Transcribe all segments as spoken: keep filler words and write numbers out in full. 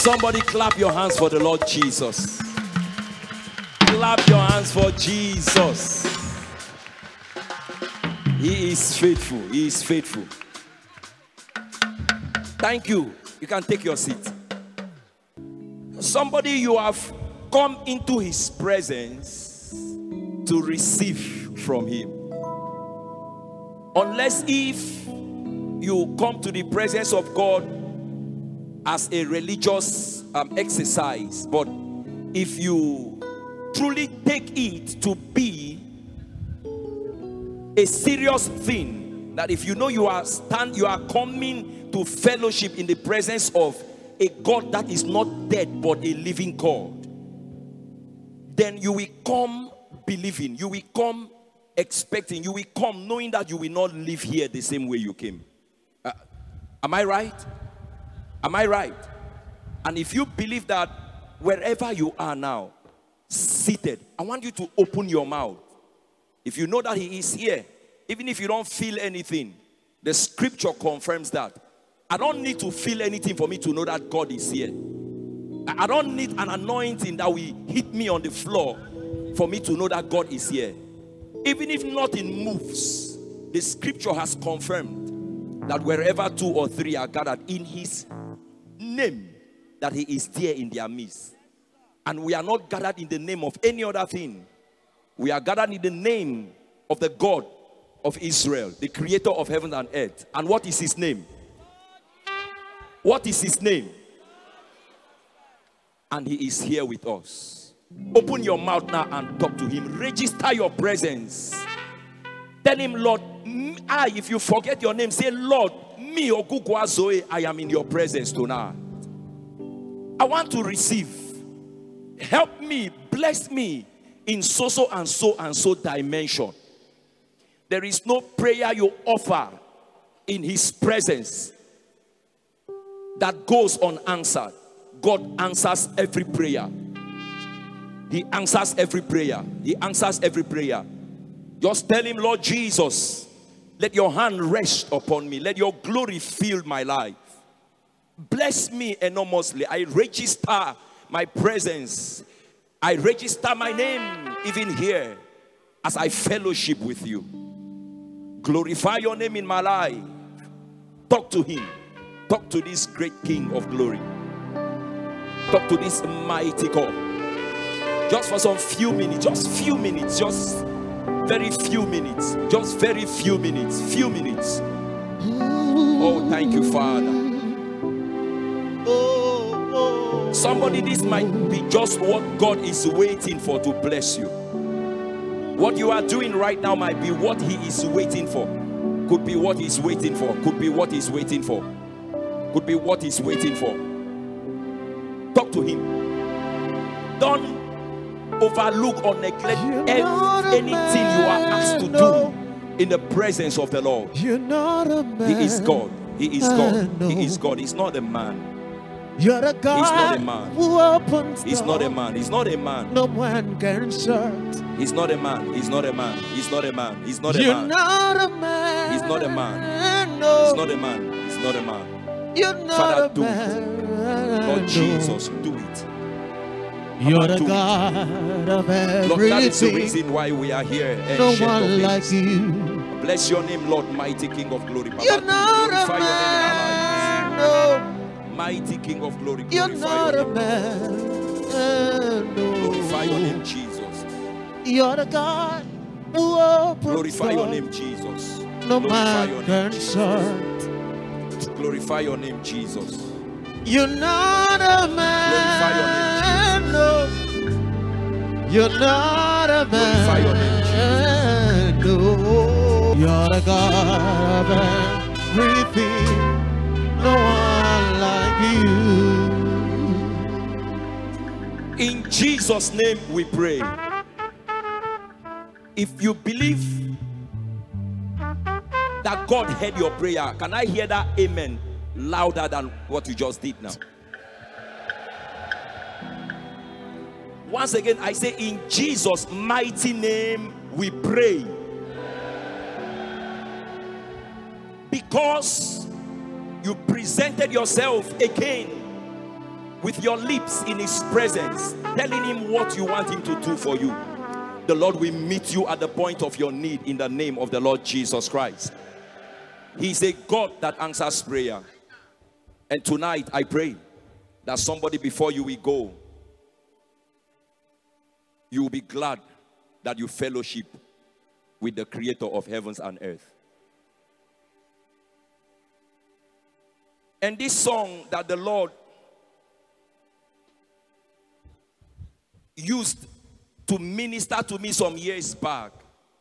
Somebody clap your hands for the Lord Jesus. Clap your hands for Jesus. He is faithful. He is faithful. Thank you. You can take your seat. Somebody, you have come into his presence to receive from him. Unless if you come to the presence of God as a religious um, exercise, but if you truly take it to be a serious thing, that if you know you are stand, you are coming to fellowship in the presence of a God that is not dead but a living God, then you will come believing, you will come expecting, you will come knowing that you will not live here the same way you came. Uh, am I right? Am I right? And if you believe that, wherever you are now, seated, I want you to open your mouth. If you know that he is here, even if you don't feel anything, the scripture confirms that. I don't need to feel anything for me to know that God is here. I don't need an anointing that will hit me on the floor for me to know that God is here. Even if nothing moves, the scripture has confirmed that wherever two or three are gathered in his name, that he is there in their midst. And we are not gathered in the name of any other thing. We are gathered in the name of the God of Israel, the creator of heaven and earth. And what is his name? What is his name? And he is here with us. Open your mouth now and talk to him. Register your presence. Tell him, Lord, I, if you forget your name, say, Lord, me, Ogugwa Zoe, I am in your presence tonight. I want to receive. Help me, bless me in so, so, and so, and so dimension. There is no prayer you offer in his presence that goes unanswered. God answers every prayer. He answers every prayer. He answers every prayer. Just tell him, Lord Jesus, let your hand rest upon me. Let your glory fill my life. Bless me enormously. I register my presence. I register my name even here as I fellowship with you. Glorify your name in my life. Talk to him. Talk to this great King of glory. Talk to this mighty God. Just for some few minutes, just few minutes, just very few minutes, just very few minutes, few minutes. Oh, thank you, Father. Somebody, this might be just what God is waiting for to bless you. What you are doing right now might be what he is waiting for. Could be what he's waiting for. Could be what he's waiting for. Could be what he's waiting for. Talk to him. Don't overlook or neglect anything you are asked to do in the presence of the Lord. He is God. He is God. He is God. He's not a man. You're a God. He's not a man. Who opens He's not a man. He's not a man. No one can shut. He's not a man. He's not a man. He's not a man. He's not a You're man. not a man. He's not a man. No. He's not a man. He's not a man. You're not Father, a do man. it. Lord No. Jesus, do it. You're do the it. God of everything. Lord, that is the reason why we are here. No Ancient of one days. like you. Bless your name, Lord, mighty King of glory. Baba, You're not a glorify your name in our lives. man. No. Mighty King of glory, You're glorify not your a name. man. No. Glorify your name, Jesus. You're the God who opens Glorify your doors name, Jesus. no Glorify your man name, can Jesus. shut. Glorify your name, Jesus. You're not a man. No. You're not a Glorify your name, man. No. You're the God of everything. No one like you. In Jesus' name we pray. If you believe that God heard your prayer, can I hear that amen louder than what you just did now? Once again, I say, in Jesus' mighty name we pray. Because you presented yourself again with your lips in his presence, telling him what you want him to do for you, the Lord will meet you at the point of your need in the name of the Lord Jesus Christ. He's a God that answers prayer. And tonight I pray that somebody before you will go, you will be glad that you fellowship with the creator of heavens and earth. And this song that the Lord used to minister to me some years back,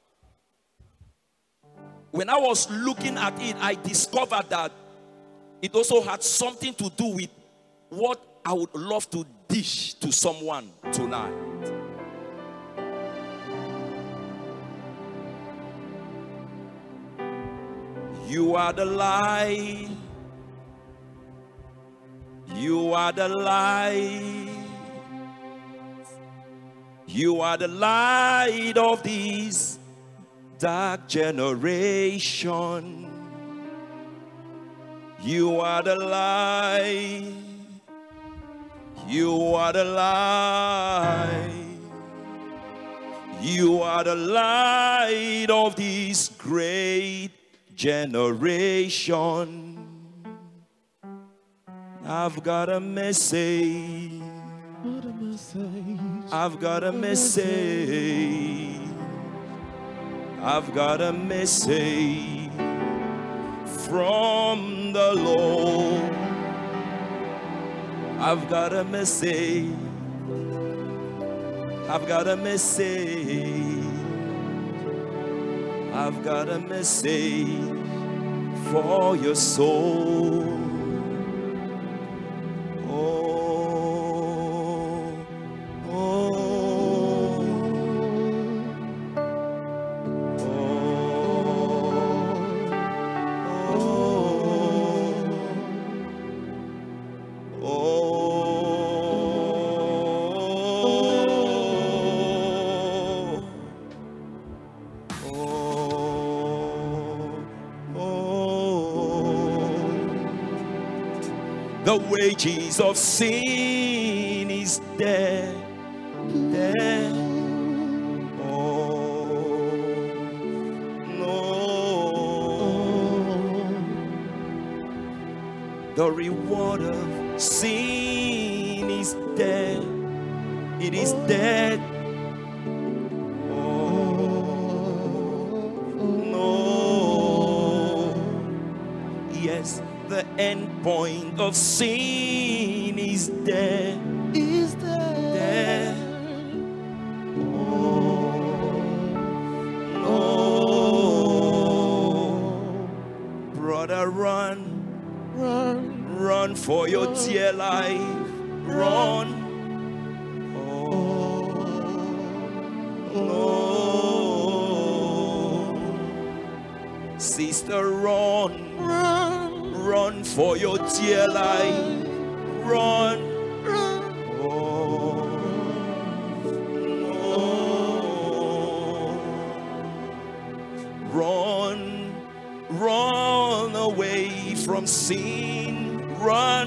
when I was looking at it, I discovered that it also had something to do with what I would love to dish to someone tonight. You are the light. You are the light. You are the light of this dark generation. You are the light. You are the light. You are the light of this great generation. I've got a message. I've got a message. I've got a message from the Lord. I've got a message. I've got a message. I've got a message for your soul. The wages of sin is death, death. Oh, no. The reward of sin is death. It is death. The end point of sin is death. Is death. Death. Oh, no. Brother, run. Run. Run for your dear life. Run. Oh, no. Sister, run. Run. Run for your dear life. Run. Run. Oh, no. Run. Run away from sin. Run.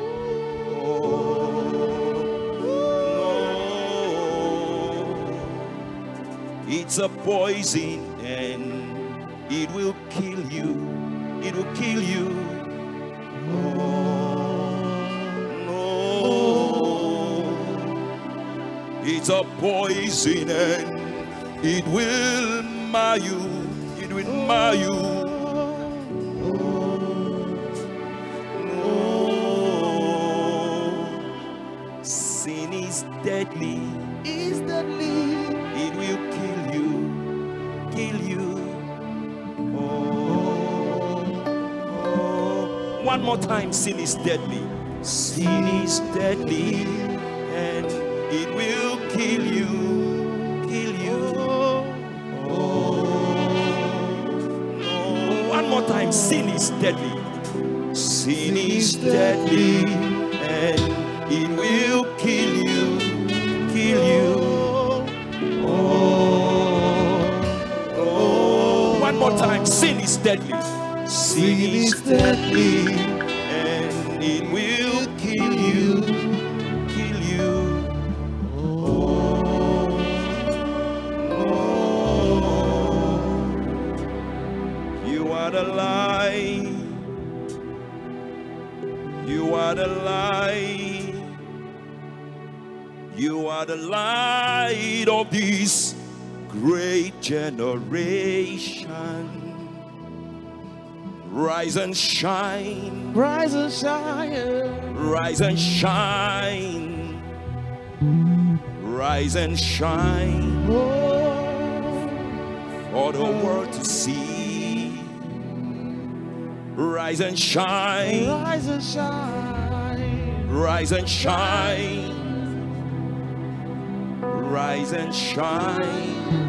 Oh, no. It's a poison and it will kill you. It will kill you. It's a poison and it will mar you. It will mar you. No. Sin is deadly. Is deadly. It will kill you. Kill you. Oh. Oh. One more time. Sin is deadly. Sin is deadly and it will kill you, kill you. Oh, no. One more time. Sin is deadly. Sin is deadly and it will kill you, kill you. Oh, oh. One more time. Sin is deadly. Sin is deadly and it will kill you. You are the light. You are the light of this great generation. Rise and shine. Rise and shine. Rise and shine. Rise and shine. Oh, For the world to see. Rise and shine. rise and shine. Rise and shine. Rise and shine.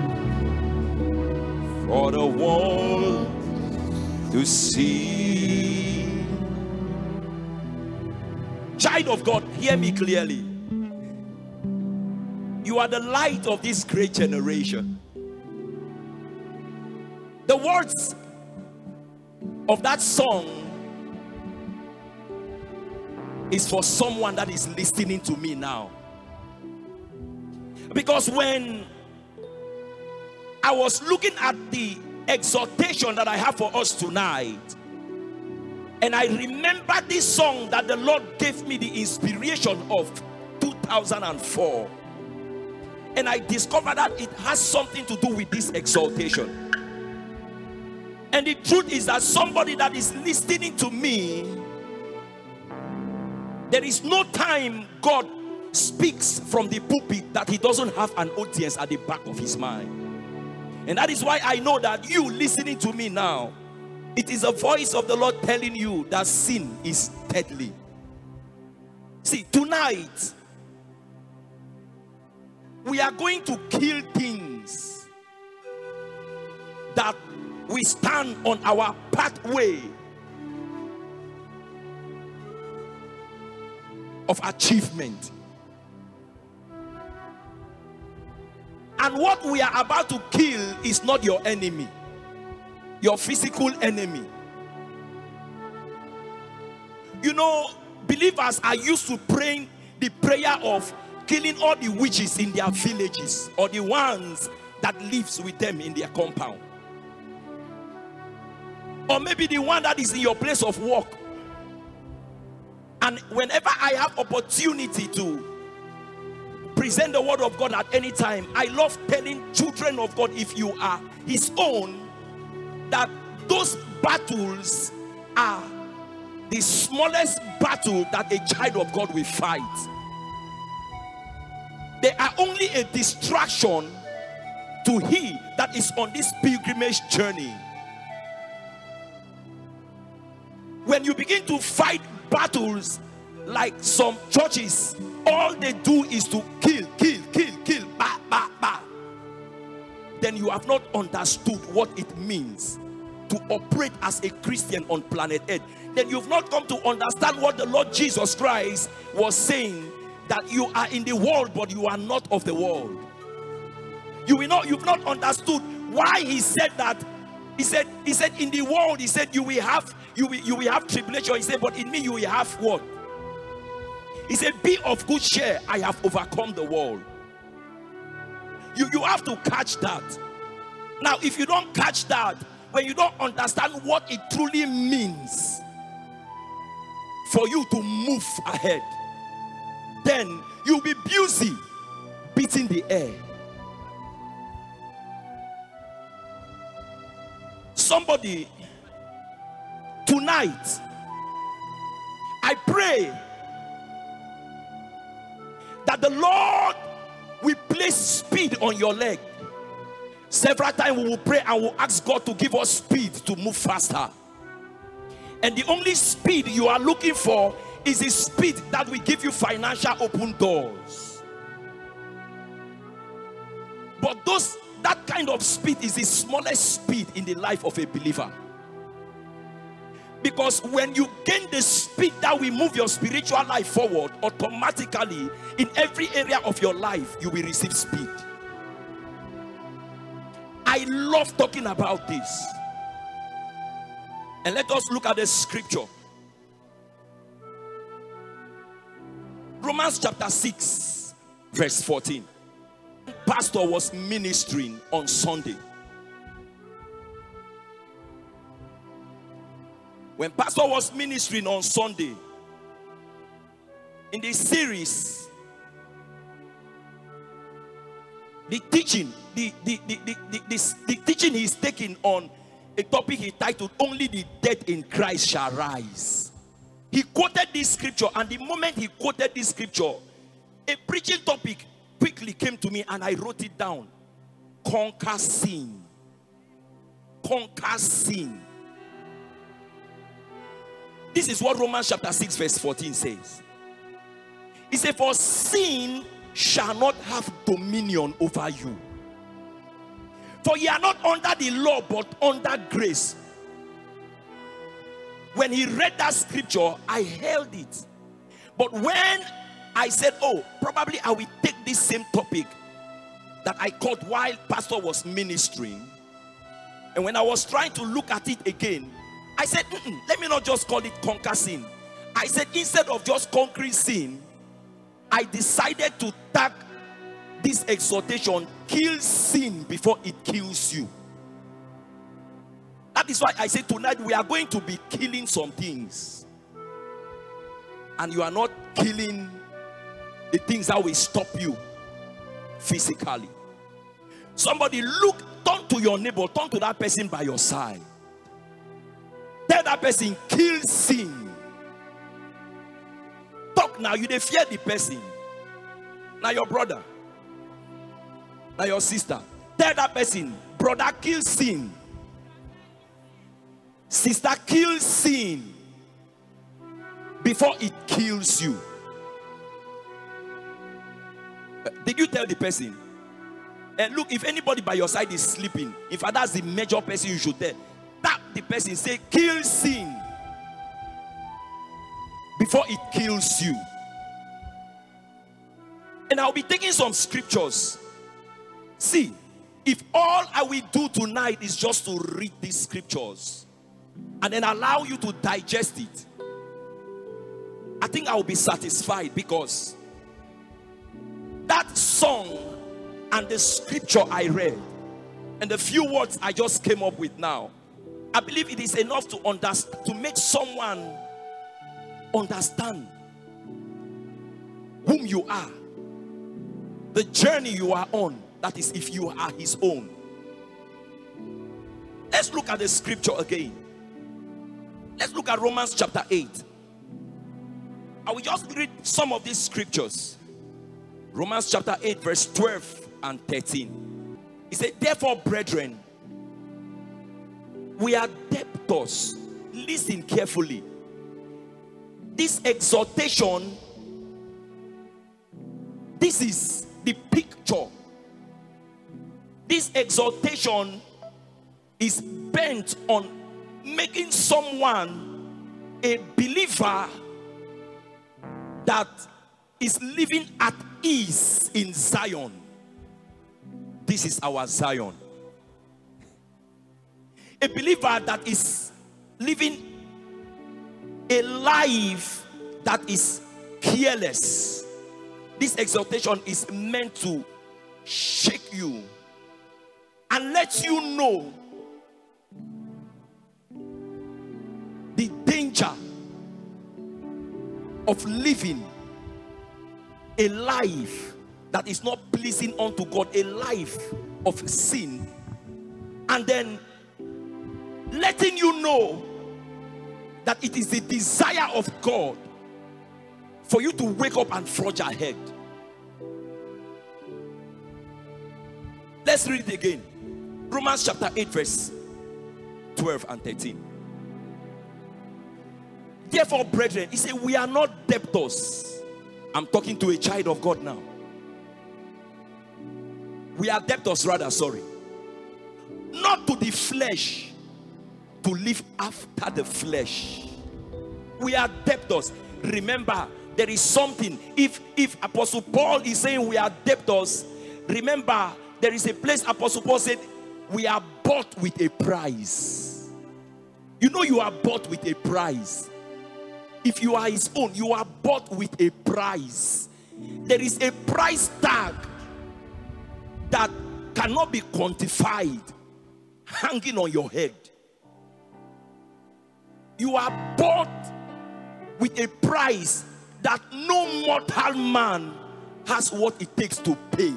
For the world to see. Child of God, hear me clearly. You are the light of this great generation. The words of that song is for someone that is listening to me now. Because when I was looking at the exhortation that I have for us tonight, and I remember this song that the Lord gave me the inspiration of two thousand four, and I discovered that it has something to do with this exhortation. And the truth is that somebody that is listening to me, there is no time God speaks from the pulpit that he doesn't have an audience at the back of his mind. And that is why I know that you listening to me now, it is a voice of the Lord telling you that sin is deadly. See, tonight we are going to kill things that we stand on our pathway of achievement. And what we are about to kill is not your enemy, your physical enemy. You know, believers are used to praying the prayer of killing all the witches in their villages, or the ones that lives with them in their compound, or maybe the one that is in your place of work. And whenever I have opportunity to present the word of God at any time, I love telling children of God, if you are his own, that those battles are the smallest battle that a child of God will fight. They are only a distraction to he that is on this pilgrimage journey. When you begin to fight battles like some churches, all they do is to kill, kill, kill, kill, bah, bah, bah, then you have not understood what it means to operate as a Christian on planet Earth. Then you've not come to understand what the Lord Jesus Christ was saying, that you are in the world but you are not of the world. You will not, you've not understood why he said that. He said, he said, in the world, he said, you will have, you will, you will have tribulation. He said, but in me you will have what? He said, be of good cheer, I have overcome the world. You, you have to catch that. Now, if you don't catch that, when you don't understand what it truly means for you to move ahead, then you'll be busy beating the air. Somebody, tonight, I pray that the Lord will place speed on your leg. Several times we will pray and we'll ask God to give us speed to move faster. And the only speed you are looking for is the speed that will give you financial open doors. But those that kind of speed is the smallest speed in the life of a believer. Because when you gain the speed that will move your spiritual life forward, automatically in every area of your life you will receive speed. I love talking about this. And let us look at the scripture. Romans chapter six, verse fourteen. Pastor was ministering on Sunday. When pastor was ministering on Sunday, in this series, the teaching, the, the, the, the, the, the, the teaching he's taking on a topic he titled, Only the Dead in Christ Shall Rise. He quoted this scripture, and the moment he quoted this scripture, a preaching topic quickly came to me, and I wrote it down. Conquer sin. Conquer sin. This is what Romans chapter six verse fourteen says. It says, for sin shall not have dominion over you. For ye are not under the law, but under grace. When he read that scripture, I held it. But when I said, oh, probably I will take this same topic that I caught while pastor was ministering, and when I was trying to look at it again, I said, let me not just call it conquer sin. I said, instead of just conquering sin, I decided to tag this exhortation, kill sin before it kills you. That is why I say tonight we are going to be killing some things. And you are not killing the things that will stop you physically. Somebody look, turn to your neighbor, turn to that person by your side. Tell that person, kill sin. Talk now, you dey fear the person. Now your brother. Now your sister. Tell that person, brother, kill sin. Sister, kill sin before it kills you. Did you tell the person? And look, if anybody by your side is sleeping, if that's the major person you should tell, tap the person, say, kill sin before it kills you. And I'll be taking some scriptures. See, if all I will do tonight is just to read these scriptures and then allow you to digest it, I think I will be satisfied, because that song and the scripture I read and the few words I just came up with now, I believe it is enough to understand, to make someone understand whom you are, the journey you are on. That is, if you are his own. Let's look at the scripture again. Let's look at Romans chapter eight. I will just read some of these scriptures. Romans chapter eight verse twelve and thirteen. It said, therefore, brethren, we are debtors. Listen carefully. This exhortation, this is the picture. This exhortation is bent on making someone a believer that is living at ease in Zion. This is our Zion. A believer that is living a life that is careless. This exhortation is meant to shake you and let you know the danger of living a life that is not pleasing unto God, a life of sin, and then letting you know that it is the desire of God for you to wake up and forge ahead. Let's read it again. Romans chapter eight verse twelve and thirteen. Therefore, brethren, he said, we are not debtors. I'm talking to a child of God now. We are debtors, rather, sorry. Not to the flesh, to live after the flesh. We are debtors. Remember, there is something. If, if Apostle Paul is saying we are debtors, remember, there is a place Apostle Paul said, we are bought with a price. You know you are bought with a price. If you are his own, you are bought with a price. There is a price tag that cannot be quantified hanging on your head. You are bought with a price. that no mortal man has what it takes to pay.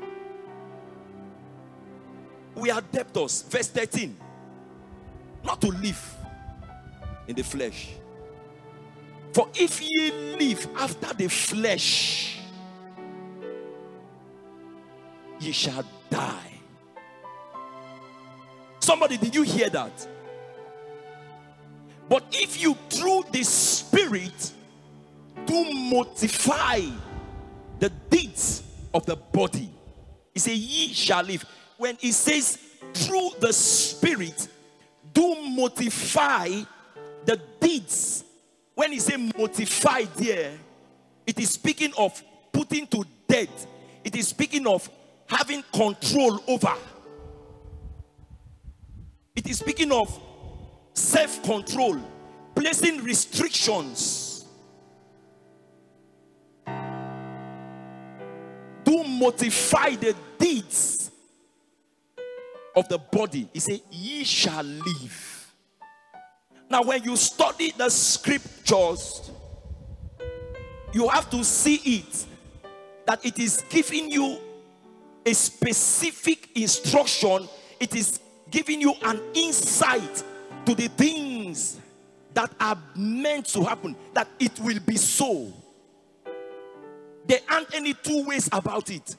We are debtors. Verse thirteen. Not to live in the flesh. For if ye live after the flesh, ye shall die. Somebody, did you hear that? But if you through the Spirit do mortify the deeds of the body, he says ye shall live. When he says through the Spirit do mortify the deeds, when he says mortify there, it is speaking of putting to death. It is speaking of having control over. It is speaking of self-control, placing restrictions. Do mortify the deeds of the body. He said, ye shall live. Now, when you study the scriptures, you have to see it that it is giving you a specific instruction. It is giving you an insight to the things that are meant to happen, that it will be so. There aren't any two ways about it.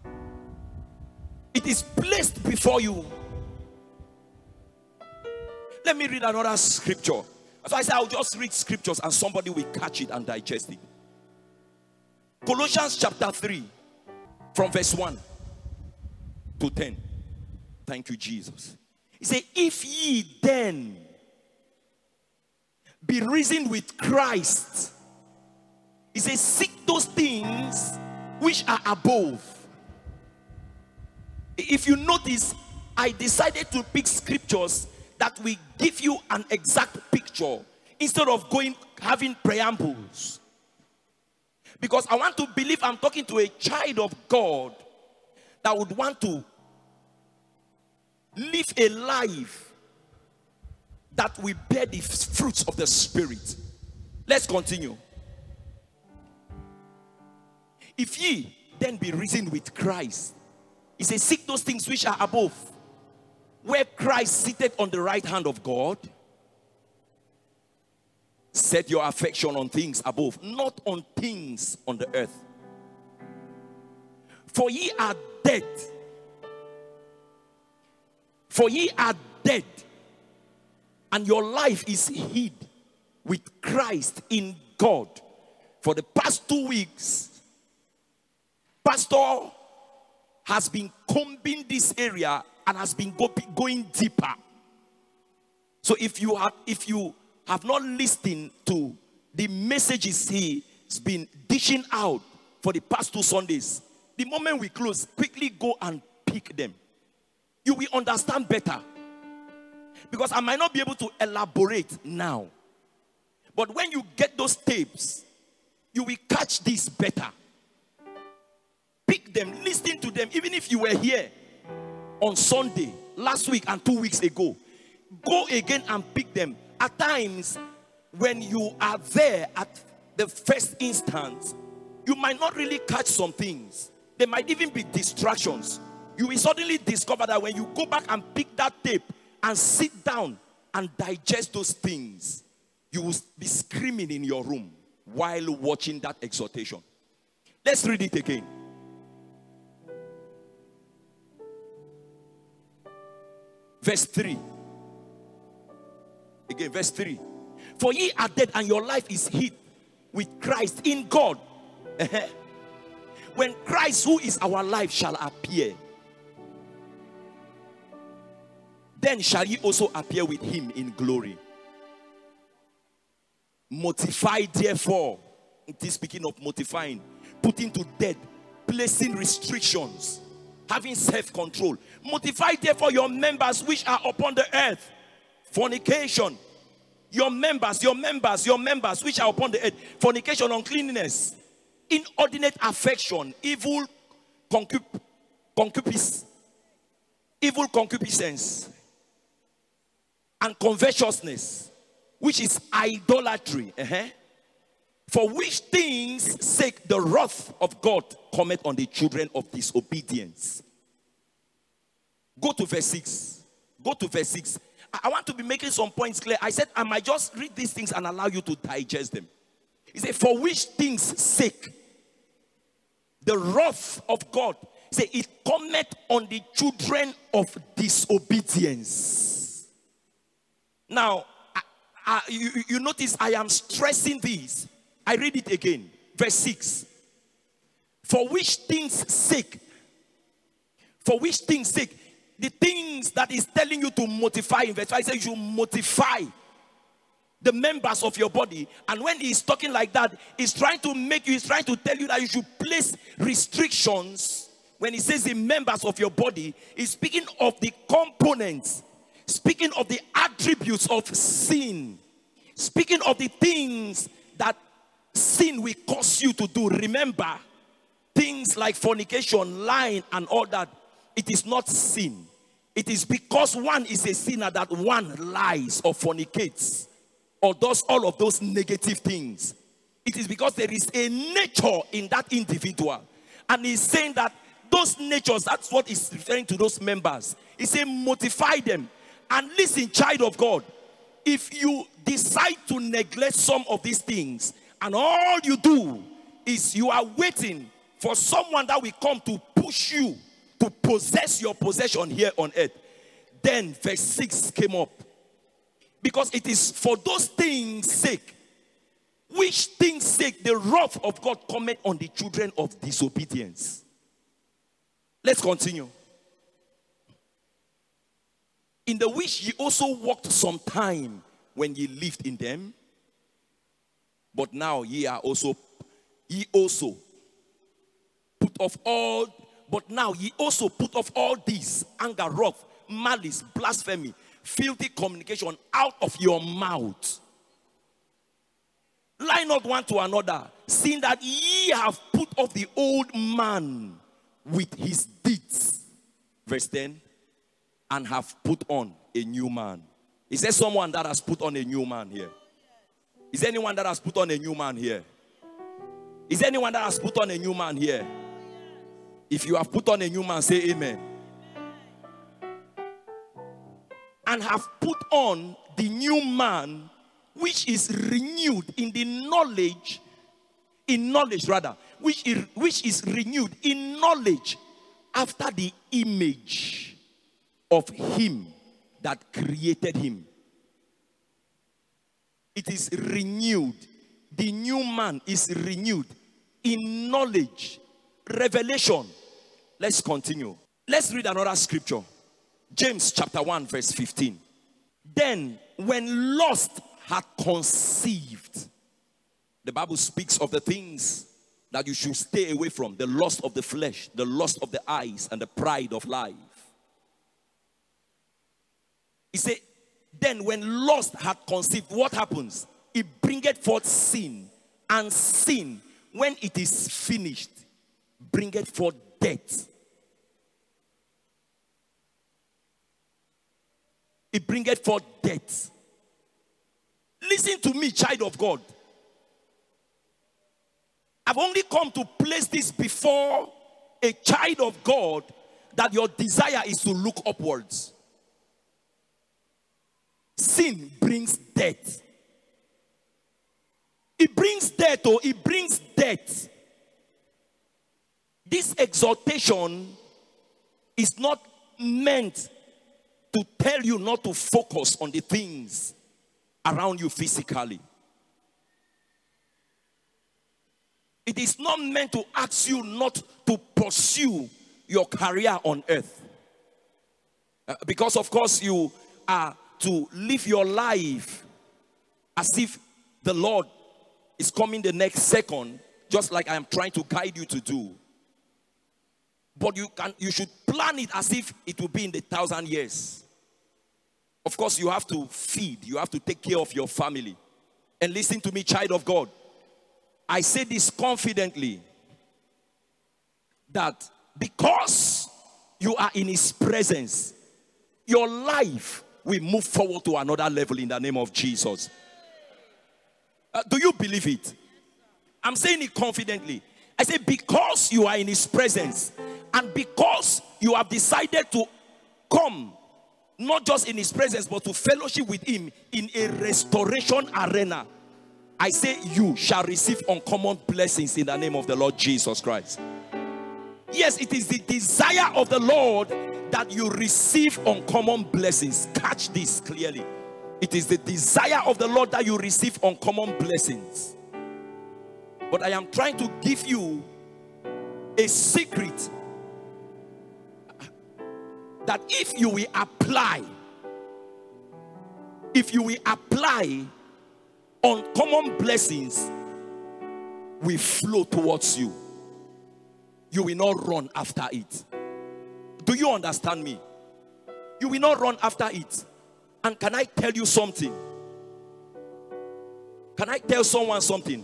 It is placed before you. Let me read another scripture. So I said I'll just read scriptures and somebody will catch it and digest it. Colossians chapter three, from verse one to ten. Thank you, Jesus. He said, if ye then be risen with Christ, he says, seek those things which are above. If you notice, I decided to pick scriptures that will give you an exact picture instead of going having preambles. Because I want to believe I'm talking to a child of God that would want to live a life that will bear the fruits of the Spirit. Let's continue. If ye then be risen with Christ, he says, seek those things which are above, where Christ seated on the right hand of God. Set your affection on things above, not on things on the earth. For ye are dead. For ye are dead, and your life is hid with Christ in God. For the past two weeks, Pastor has been combing this area and has been go, going deeper. So if you have if you have not listened to the messages he's been dishing out for the past two Sundays, the moment we close, quickly go and pick them. You will understand better. Because I might not be able to elaborate now. But when you get those tapes, you will catch this better. Pick them, listen to them, even if you were here on Sunday, last week and two weeks ago. Go again and pick them. At times, when you are there at the first instance, you might not really catch some things. There might even be distractions. You will suddenly discover that when you go back and pick that tape and sit down and digest those things, you will be screaming in your room while watching that exhortation. Let's read it again. Verse three. Again, verse three. For ye are dead, and your life is hid with Christ in God. When Christ, who is our life, shall appear, then shall ye also appear with him in glory. Mortify therefore. It is speaking of mortifying, putting to death, placing restrictions, having self-control. Mortify therefore your members which are upon the earth. Fornication. Your members, your members, your members which are upon the earth. Fornication, uncleanness, inordinate affection, evil concup- concupiscence, evil concupiscence, and covetousness, which is idolatry. Uh-huh. For which things sake the wrath of God cometh on the children of disobedience. Go to verse six. Go to verse six. I want to be making some points clear. I said I might just read these things and allow you to digest them. He said, for which things sake the wrath of God, say it cometh on the children of disobedience. Now, I, I, you, you notice I am stressing this. I read it again. Verse six. For which things sake, for which things sake, the things that is telling you to mortify in verse five, says you mortify the members of your body. And when he's talking like that, he's trying to make you, he's trying to tell you that you should place restrictions. When he says the members of your body, he's speaking of the components, speaking of the attributes of sin, speaking of the things that sin will cause you to do. Remember, things like fornication, lying, and all that, it is not sin. It is because one is a sinner that one lies or fornicates or does all of those negative things. It is because there is a nature in that individual. And he's saying that those natures, that's what he's referring to those members. He's saying mortify them. And listen, child of God, if you decide to neglect some of these things, and all you do is you are waiting for someone that will come to push you to possess your possession here on earth, then verse six came up. Because it is for those things' sake, which things' sake the wrath of God cometh on the children of disobedience. Let's continue. In the which ye also walked some time when ye lived in them, but now ye are also, ye also put off all, but now ye also put off all these, anger, wrath, malice, blasphemy, filthy communication out of your mouth. Lie not one to another, seeing that ye have put off the old man with his deeds. Verse ten. And have put on a new man. Is there someone that has put on a new man here? Is there anyone that has put on a new man here? Is there anyone that has put on a new man here? If you have put on a new man, say amen. And have put on the new man, which is renewed in the knowledge, in knowledge rather, which is, which is renewed in knowledge after the image of him that created him. It is renewed. The new man is renewed in knowledge, revelation. Let's continue. Let's read another scripture. James chapter one verse fifteen. Then when lust had conceived, the Bible speaks of the things that you should stay away from. The lust of the flesh, the lust of the eyes, and the pride of life. He said, then when lust had conceived, what happens? It bringeth forth sin. And sin, when it is finished, bringeth forth death. It bringeth forth death. Listen to me, child of God. I've only come to place this before a child of God, that your desire is to look upwards. Sin brings death. It brings death, or it brings death. This exhortation is not meant to tell you not to focus on the things around you physically. It is not meant to ask you not to pursue your career on earth. Uh, because of course you are to live your life as if the Lord is coming the next second, just like I am trying to guide you to do. But you can, you should plan it as if it will be in the thousand years. Of course, you have to feed, you have to take care of your family. And listen to me, child of God. I say this confidently, that because you are in His presence, your life will move forward to another level in the name of Jesus. Uh, do you believe it? I'm saying it confidently. I say because you are in his presence and because you have decided to come, not just in his presence, but to fellowship with him in a restoration arena, I say you shall receive uncommon blessings in the name of the Lord Jesus Christ. Yes, it is the desire of the Lord that you receive uncommon blessings. Catch this clearly. It is the desire of the Lord that you receive uncommon blessings. But I am trying to give you a secret that if you will apply, if you will apply, uncommon blessings will flow towards you. You will not run after it. Do you understand me? You will not run after it. And can I tell you something? Can I tell someone something?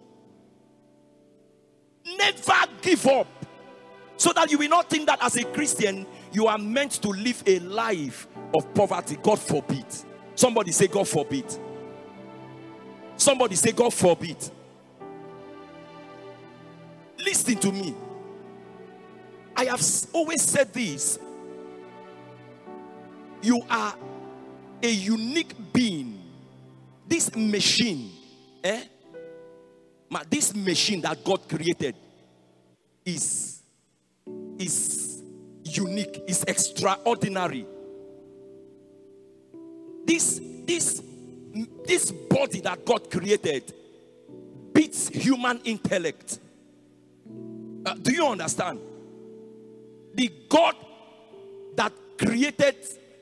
Never give up. So that you will not think that as a Christian, you are meant to live a life of poverty. God forbid. Somebody say, God forbid. Somebody say, God forbid. Listen to me. I have always said this. You are a unique being. This machine, eh? This machine that God created is, is unique, is extraordinary. This, this, this body that God created beats human intellect. Uh, do you understand? The God that created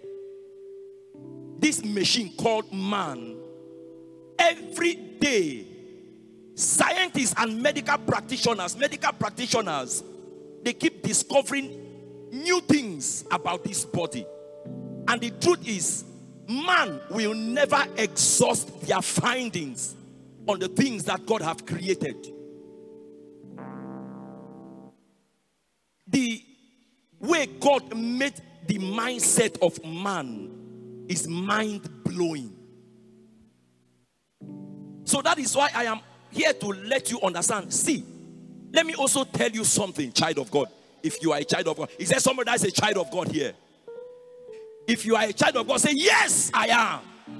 this machine called man, every day, scientists and medical practitioners, medical practitioners, they keep discovering new things about this body. And the truth is, man will never exhaust their findings on the things that God have created. The way God made the mindset of man is mind-blowing. So that is why I am here to let you understand. See, let me also tell you something, child of God. If you are a child of God, is there somebody that is a child of God here? If you are a child of God, say, yes, I am.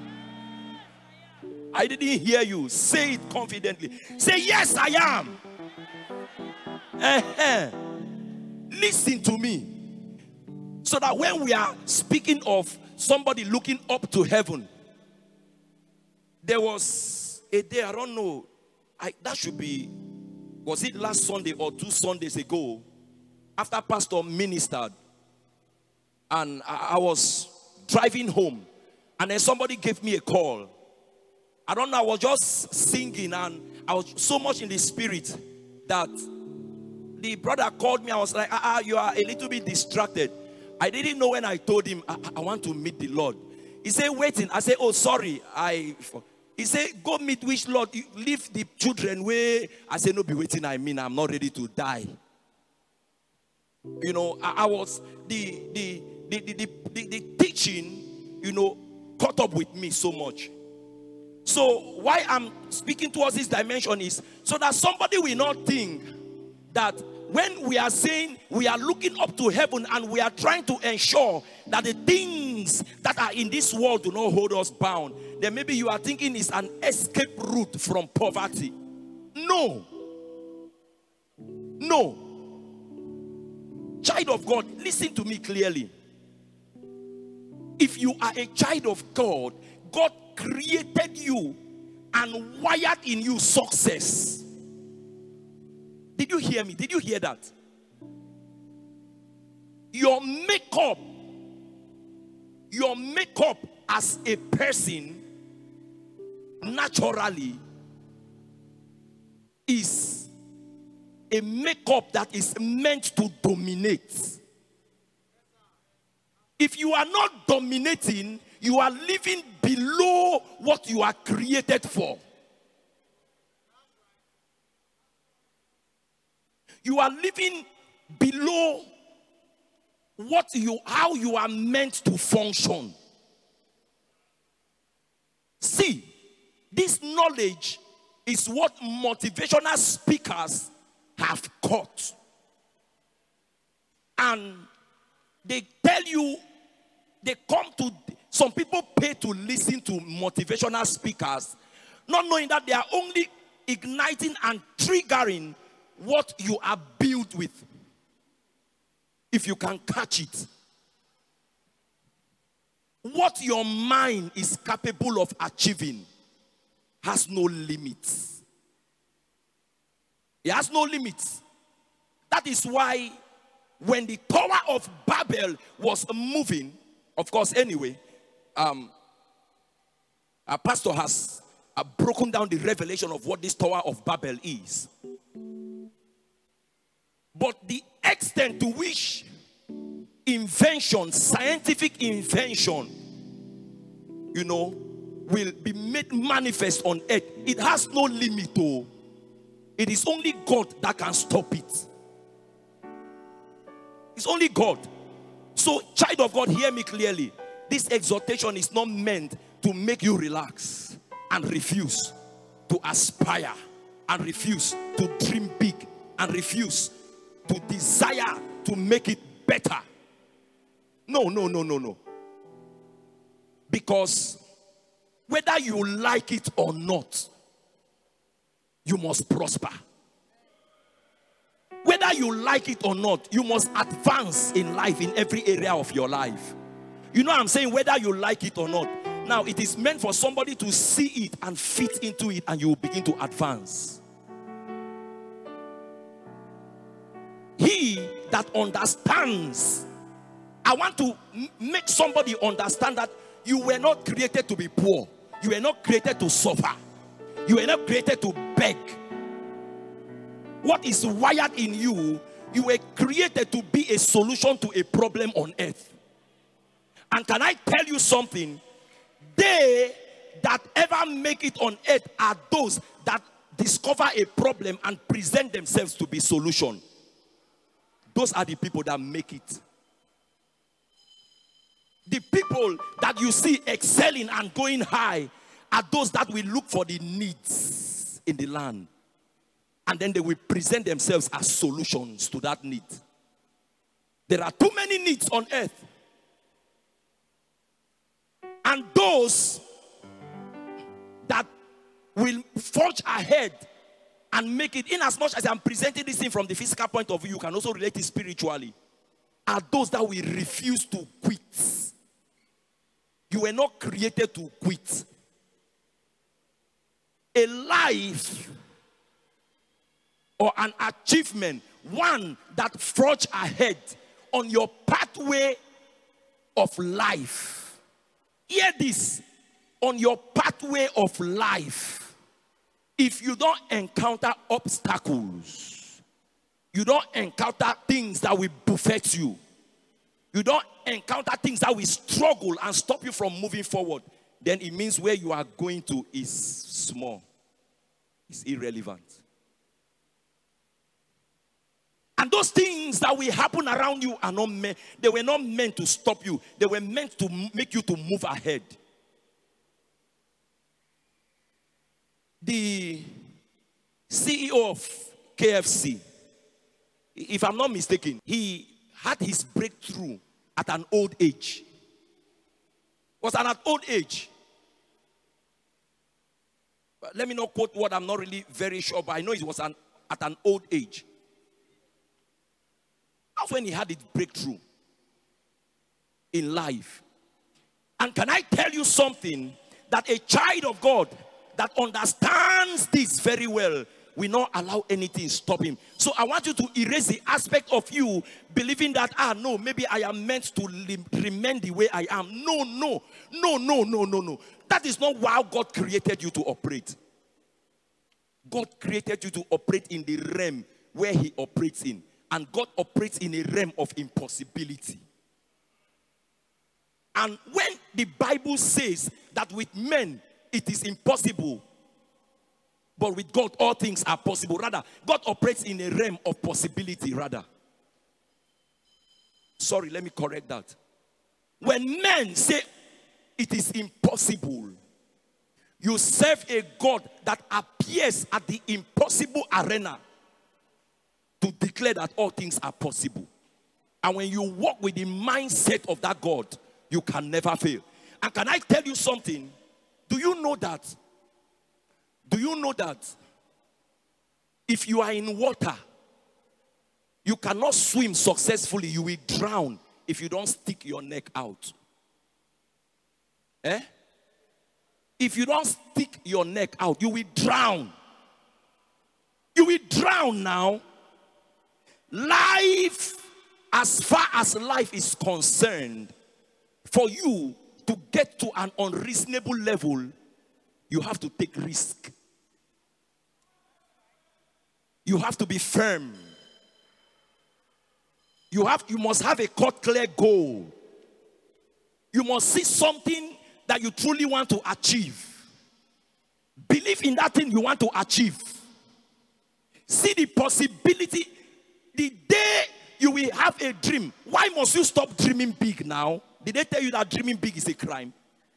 I didn't hear you. Say it confidently. Say, yes, I am. Uh-huh. Listen to me. So that when we are speaking of somebody looking up to heaven, there was a day, I don't know, I, that should be, was it last Sunday or two Sundays ago, after Pastor ministered, and I, I was driving home, and then somebody gave me a call. I don't know, I was just singing, and I was so much in the spirit that the brother called me. I was like, ah, ah you are a little bit distracted. I didn't know when I told him, I, I want to meet the Lord. He said, waiting. I said, oh, sorry. I... He said, go meet which Lord? You leave the children where. I said, no, be waiting. I mean, I'm not ready to die. You know, I, I was, the the, the, the, the, the, the teaching, you know, caught up with me so much. So why I'm speaking towards this dimension is so that somebody will not think that when we are saying we are looking up to heaven and we are trying to ensure that the things that are in this world do not hold us bound, then maybe you are thinking it's an escape route from poverty. No. No. Child of God, listen to me clearly. If you are a child of God, God created you and wired in you success. Did you hear me? Did you hear that? Your makeup, your makeup as a person naturally is a makeup that is meant to dominate. If you are not dominating, you are living below what you are created for. You are living below what you, how you are meant to function. See, this knowledge is what motivational speakers have caught. And they tell you, they come to, some people pay to listen to motivational speakers, not knowing that they are only igniting and triggering what you are built with. If you can catch it. What your mind is capable of achieving has no limits. It has no limits. That is why when the Tower of Babel was moving, of course, anyway, um, our pastor has uh, broken down the revelation of what this Tower of Babel is. But the extent to which invention, scientific invention, you know, will be made manifest on earth, it has no limit. Oh, it is only God that can stop it. It's only God. So, child of God, hear me clearly. This exhortation is not meant to make you relax and refuse to aspire and refuse to dream big and refuse to desire to make it better. No, no, no, no, no. Because whether you like it or not, you must prosper. Whether you like it or not, you must advance in life in every area of your life. You know what I'm saying? Whether you like it or not. Now, it is meant for somebody to see it and fit into it, and you will begin to advance. He that understands, I want to make somebody understand that you were not created to be poor. You were not created to suffer. You were not created to beg. What is wired in you, you were created to be a solution to a problem on earth. And can I tell you something? They that ever make it on earth are those that discover a problem and present themselves to be solution. Those are the people that make it. The people that you see excelling and going high are those that will look for the needs in the land. And then they will present themselves as solutions to that need. There are too many needs on earth. And those that will forge ahead and make it, in as much as I'm presenting this thing from the physical point of view, you can also relate it spiritually, are those that will refuse to quit. You were not created to quit. A life or an achievement, one that forge ahead on your pathway of life. Hear this, on your pathway of life, if you don't encounter obstacles, you don't encounter things that will buffet you, you don't encounter things that will struggle and stop you from moving forward, then it means where you are going to is small. It's irrelevant. And those things that will happen around you are not meant, they were not meant to stop you. They were meant to make you to move ahead. The C E O of K F C, if I'm not mistaken, he had his breakthrough at an old age. Was at an old age. But let me not quote what I'm not really very sure, but I know it was an, at an old age. That's when he had his breakthrough in life. And can I tell you something? That a child of God that understands this very well will not allow anything stop him. So I want you to erase the aspect of you believing that, ah, no, maybe I am meant to remain the way I am. No, no, no, no, no, no, no. That is not how God created you to operate. God created you to operate in the realm where he operates in. And God operates in a realm of impossibility. And when the Bible says that with men it is impossible, but with God all things are possible. Rather, God operates in a realm of possibility, rather. Sorry, let me correct that. When men say it is impossible, You serve a God that appears at the impossible arena to declare that all things are possible. And when you walk with the mindset of that God, you can never fail. And can I tell you something? Do you know that? Do you know that if you are in water, you cannot swim successfully, you will drown if you don't stick your neck out? Eh? If you don't stick your neck out, you will drown. You will drown now. Life, as far as life is concerned, for you to get to an unreasonable level, you have to take risk. You have to be firm. You have, you must have a cut clear goal. You must see something that you truly want to achieve. Believe in that thing you want to achieve. See the possibility. The day you will have a dream, why must you stop dreaming big now? Did they tell you that dreaming big is a crime?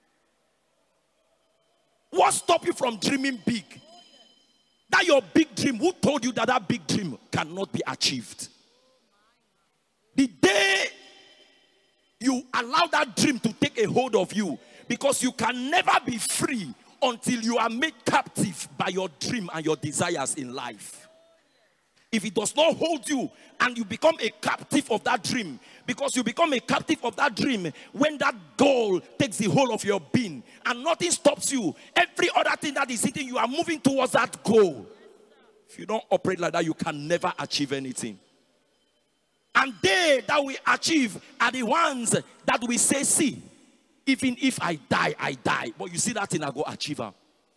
What stopped you from dreaming big? That your big dream, who told you that that big dream cannot be achieved? The day you allow that dream to take a hold of you, because you can never be free until you are made captive by your dream and your desires in life. If it does not hold you and you become a captive of that dream, because you become a captive of that dream when that goal takes the whole of your being and nothing stops you, every other thing that is hitting you are moving towards that goal. If you don't operate like that, you can never achieve anything. And they that we achieve are the ones that we say, see, even if I die, I die. But you see that thing, I go achieve her.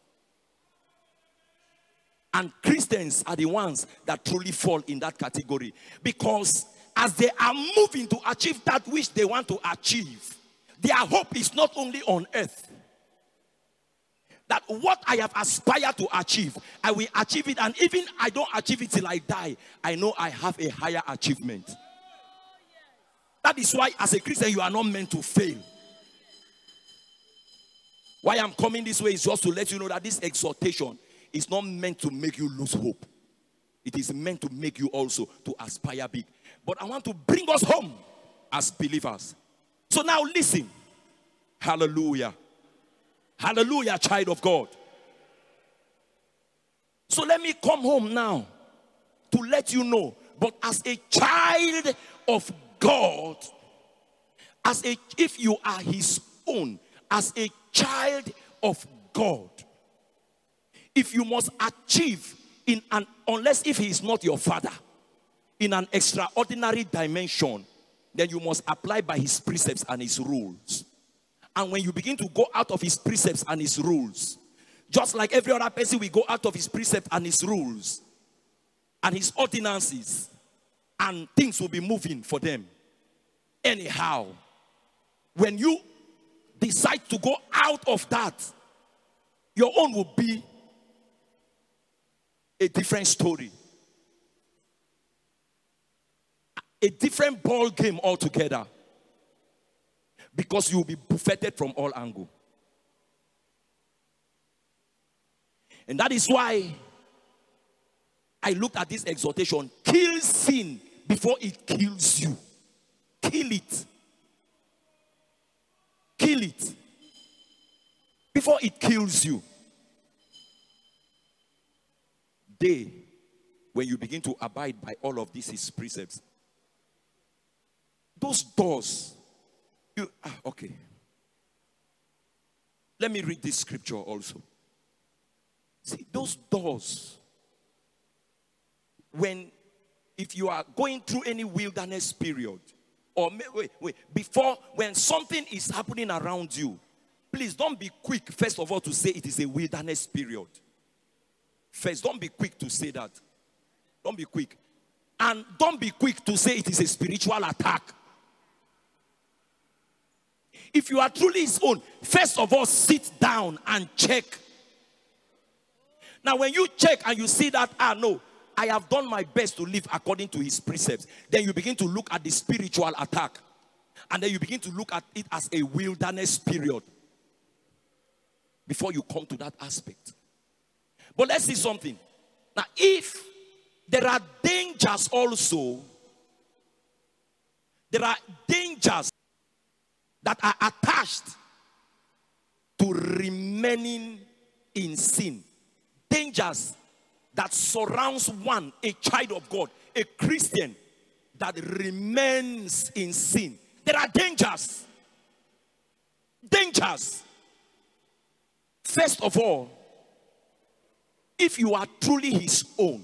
And Christians are the ones that truly fall in that category. Because as they are moving to achieve that which they want to achieve, their hope is not only on earth. That what I have aspired to achieve, I will achieve it. And even I don't achieve it till I die, I know I have a higher achievement. That is why as a Christian, you are not meant to fail. Why I'm coming this way is just to let you know that this exhortation is not meant to make you lose hope. It is meant to make you also to aspire big. But I want to bring us home as believers. So now listen. Hallelujah. Hallelujah, child of God. So let me come home now to let you know. But as a child of God, as a, if you are his own, as a child of God, if you must achieve in an, unless if he is not your father, in an extraordinary dimension, then you must apply by his precepts and his rules. And when you begin to go out of his precepts and his rules, just like every other person will go out of his precepts and his rules and his ordinances, and things will be moving for them. Anyhow, when you decide to go out of that, your own will be a different story. A different ball game altogether. Because you will be buffeted from all angles. And that is why I looked at this exhortation. Kill sin before it kills you. Kill it. Kill it. Before it kills you. Day, when you begin to abide by all of these his precepts, those doors, you, ah, okay. Let me read this scripture also. See, those doors, when, if you are going through any wilderness period, or wait, wait, before, when something is happening around you, please don't be quick, first of all, to say it is a wilderness period. First, don't be quick to say that. Don't be quick. And don't be quick to say it is a spiritual attack. If you are truly his own, first of all, sit down and check. Now, when you check and you see that, ah, no, I have done my best to live according to his precepts, then you begin to look at the spiritual attack. And then you begin to look at it as a wilderness period. before you come to that aspect. But let's see something. Now, if there are dangers also, there are dangers that are attached to remaining in sin. Dangers that surrounds one, a child of God, a Christian that remains in sin. There are dangers. Dangers. First of all, if you are truly his own,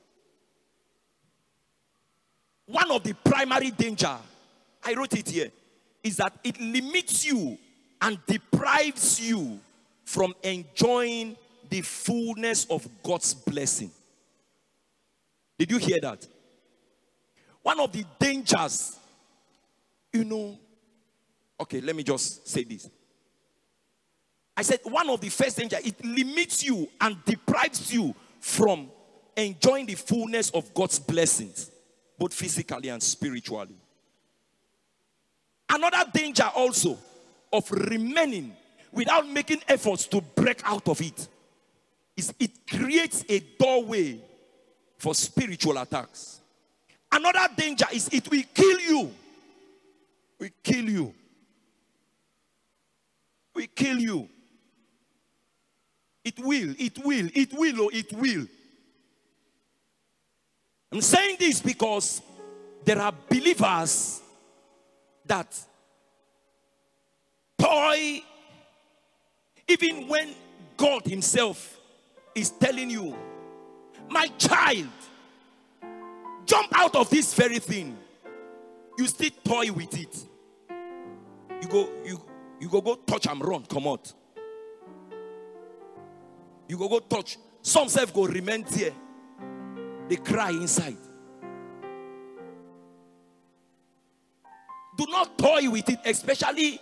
one of the primary danger, I wrote it here, is that it limits you and deprives you from enjoying the fullness of God's blessing. Did you hear that? One of the dangers, you know, okay, let me just say this. I said one of the first dangers, it limits you and deprives you from enjoying the fullness of God's blessings, both physically and spiritually. Another danger also of remaining without making efforts to break out of it is it creates a doorway for spiritual attacks. Another danger is it will kill you. We kill you. We kill you. It will, it will, it will, or it will. I'm saying this because there are believers that toy, even when God himself is telling you, my child, jump out of this very thing. You still toy with it. You go, you, you go, go touch and run, come out. You go, go touch. Some self go remain there. They cry inside. Do not toy with it, especially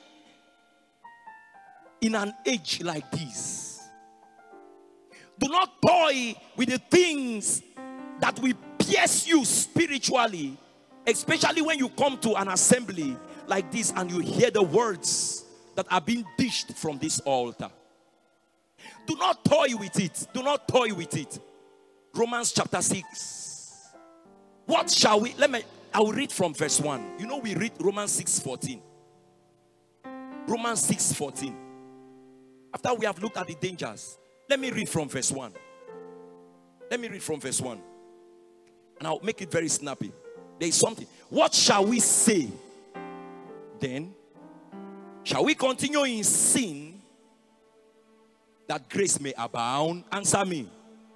in an age like this. Do not toy with the things that will pierce you spiritually, especially when you come to an assembly like this and you hear the words that are being dished from this altar. Do not toy with it. Do not toy with it. Romans chapter six. What shall we, let me, I will read from verse one. You know we read Romans six fourteen. Romans six fourteen. After we have looked at the dangers, let me read from verse one. Let me read from verse one. And I'll make it very snappy. There is something. What shall we say then? Shall we continue in sin that grace may abound? Answer me.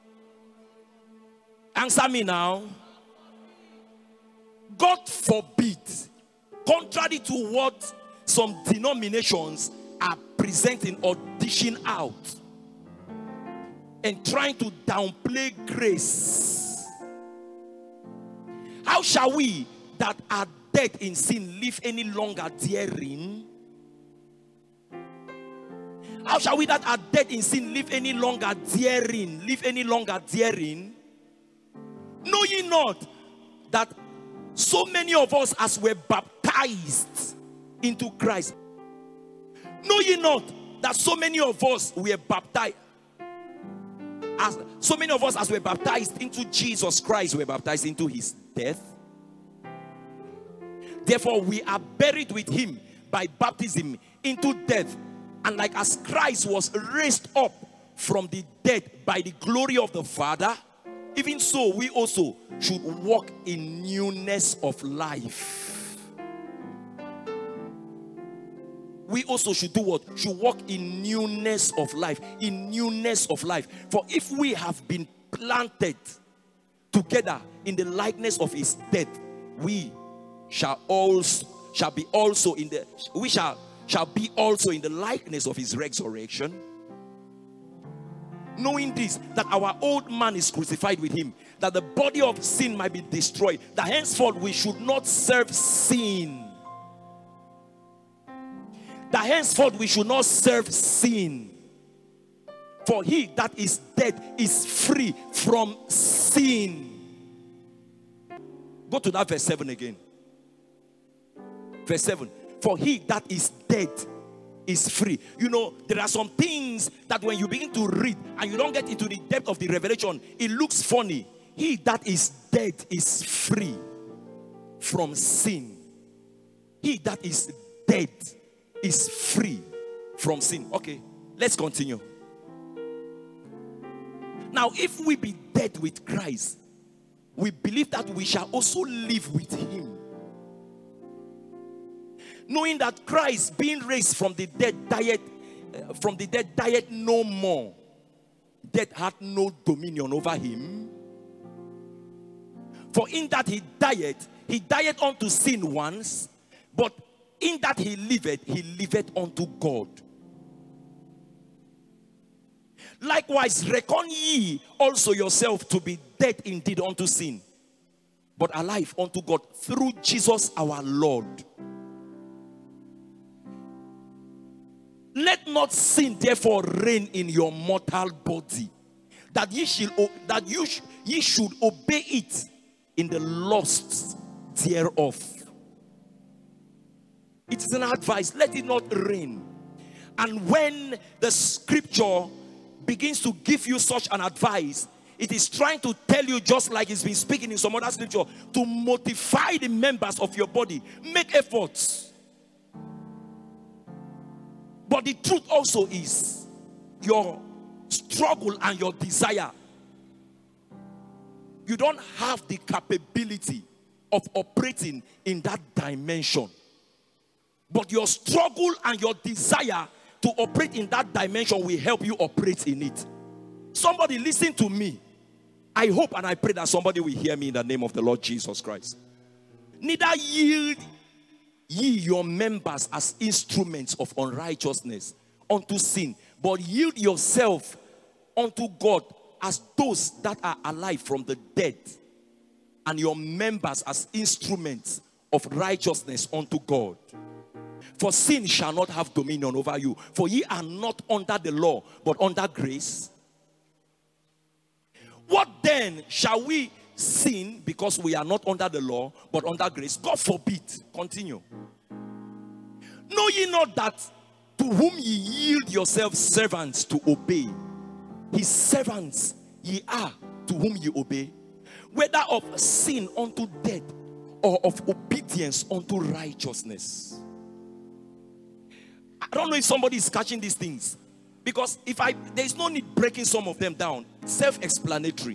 Answer me now. God forbid. Contrary to what some denominations are presenting or dishing out and trying to downplay grace. How shall we that are dead in sin live any longer therein? How shall we that are dead in sin live any longer therein? Live any longer therein? Know ye not that so many of us as were baptized into Christ? Know ye not that so many of us were baptized? As so many of us as were baptized into Jesus Christ were baptized into his death. Therefore we are buried with him by baptism into death. And like as Christ was raised up from the dead by the glory of the Father, even so we also should walk in newness of life. We also should do what? Should walk in newness of life. In newness of life. For if we have been planted together in the likeness of his death, we shall also shall be also in the we shall shall be also in the likeness of his resurrection. Knowing this, that our old man is crucified with him, that the body of sin might be destroyed, that henceforth we should not serve sin. That henceforth we should not serve sin. For he that is dead is free from sin. Go to that verse seven again. Verse seven. For he that is dead is free. You know, there are some things that when you begin to read and you don't get into the depth of the revelation, it looks funny. He that is dead is free from sin. He that is dead is free from sin. Okay, let's continue. Now, if we be dead with Christ, we believe that we shall also live with him. Knowing that Christ, being raised from the dead, died, uh, from the dead, died no more. Death had no dominion over him. For in that he died, he died unto sin once, but in that he lived, he lived unto God. Likewise, reckon ye also yourself to be dead indeed unto sin, but alive unto God through Jesus our Lord. Let not sin therefore reign in your mortal body, that ye should that you sh- ye should obey it in the lusts thereof. It is an advice. Let it not reign. And when the scripture begins to give you such an advice, it is trying to tell you, just like it's been speaking in some other scripture, to motivate the members of your body. Make efforts. But the truth also is, your struggle and your desire, you don't have the capability of operating in that dimension. But your struggle and your desire to operate in that dimension will help you operate in it. Somebody listen to me. I hope and I pray that somebody will hear me in the name of the Lord Jesus Christ. Neither yield ye your members as instruments of unrighteousness unto sin, but yield yourself unto God as those that are alive from the dead, and your members as instruments of righteousness unto God. For sin shall not have dominion over you, for ye are not under the law, but under grace. What then shall we sin because we are not under the law, but under grace? God forbid. Continue. Know ye not that to whom ye yield yourselves servants to obey, his servants ye are to whom ye obey, whether of sin unto death or of obedience unto righteousness. I don't know if somebody is catching these things, because if I there is no need breaking some of them down. Self-explanatory.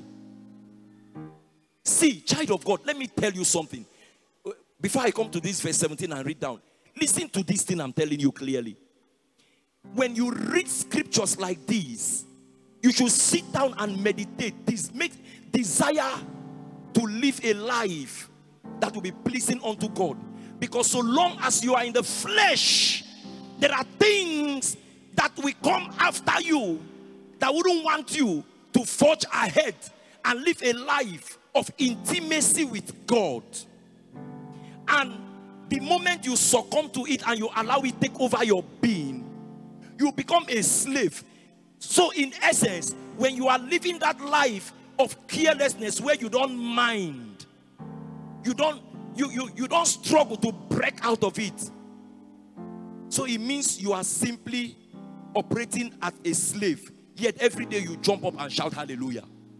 See, child of God, let me tell you something. Before I come to this verse seventeen and read down, listen to this thing I'm telling you clearly. When you read scriptures like these, you should sit down and meditate. This make desire to live a life that will be pleasing unto God. Because so long as you are in the flesh, there are things that will come after you that wouldn't want you to forge ahead and live a life of intimacy with God. And the moment you succumb to it and you allow it take over your being, you become a slave. So in essence, when you are living that life of carelessness where you don't mind, you don't you you, you don't struggle to break out of it. So it means you are simply operating as a slave, yet every day you jump up and shout hallelujah.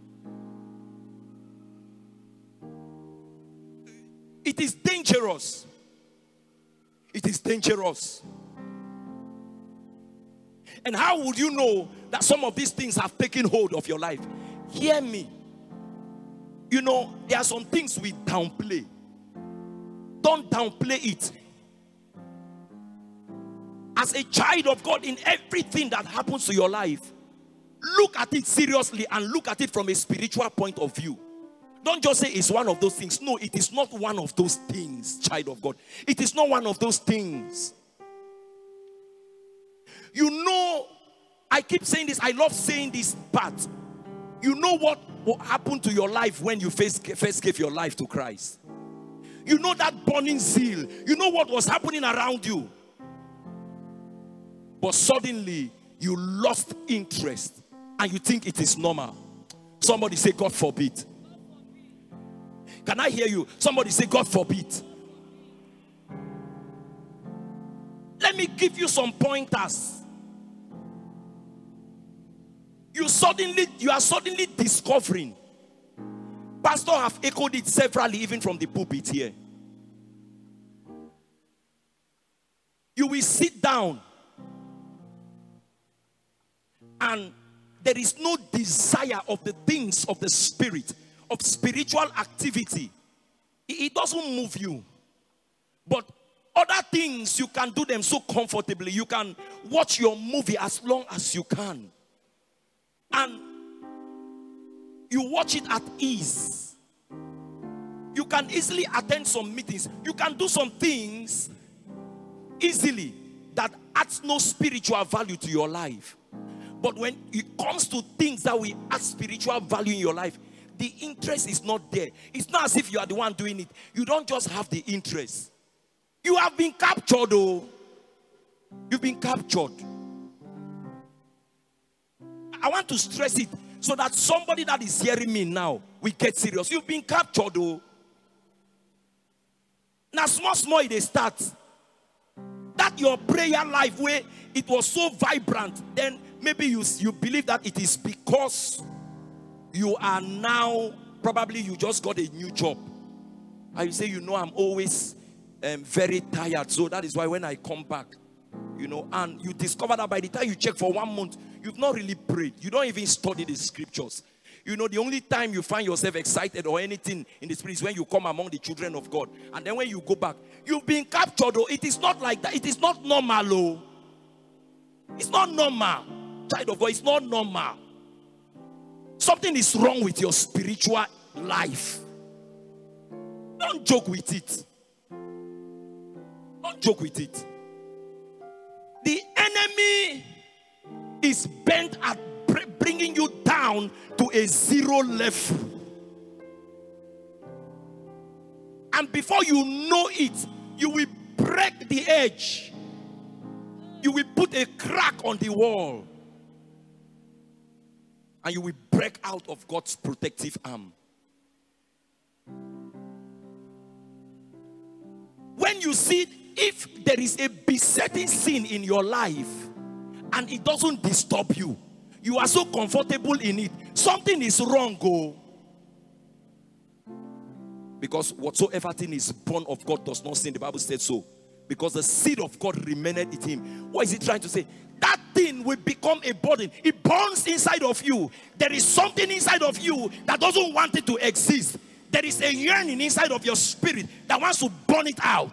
It is dangerous. It is dangerous. And how would you know that some of these things have taken hold of your life? Hear me. You know, there are some things we downplay. Don't downplay it. As a child of God, in everything that happens to your life, look at it seriously and look at it from a spiritual point of view. Don't just say it's one of those things. No, it is not one of those things, child of God. It is not one of those things. You know, I keep saying this. I love saying this part. You know what will happen to your life when you first, first gave your life to Christ. You know that burning zeal. You know what was happening around you. But suddenly, you lost interest and you think it is normal. Somebody say, God forbid. Can I hear you? Somebody say, God forbid. Let Let me give you some pointers. You suddenly, you are suddenly discovering. Pastor have echoed it severally, even from the pulpit here. You will sit down and there is no desire of the things of the spirit, of spiritual activity. It doesn't move you. But other things, you can do them so comfortably. You can watch your movie as long as you can. And you watch it at ease. You can easily attend some meetings. You can do some things easily that adds no spiritual value to your life. But when it comes to things that will add spiritual value in your life, the interest is not there. It's not as if you are the one doing it. You don't just have the interest. You have been captured, though. You've been captured. I want to stress it so that somebody that is hearing me now will get serious. You've been captured, though. Now, small, small, it starts. That your prayer life, where it was so vibrant, then maybe you, you believe that it is because you are now, probably you just got a new job. And you say, you know, I'm always um, very tired. So that is why when I come back, you know, and you discover that by the time you check for one month, you've not really prayed. You don't even study the scriptures. You know, the only time you find yourself excited or anything in the spirit is when you come among the children of God. And then when you go back, you've been captured. Oh, it is not like that. It is not normal. Oh. It's not normal. Child of God, it's not normal. Something is wrong with your spiritual life. Don't joke with it. Don't joke with it. The enemy is bent at bringing you down to a zero level. And before you know it, you will break the edge. You will put a crack on the wall. And you will break out of God's protective arm. When you see, if there is a besetting sin in your life and it doesn't disturb you, you are so comfortable in it, something is wrong, go. Because whatsoever thing is born of God does not sin. The Bible said so. Because the seed of God remaineth in him. What is he trying to say? That thing will become a burden. It burns inside of you. There is something inside of you that doesn't want it to exist. There is a yearning inside of your spirit that wants to burn it out.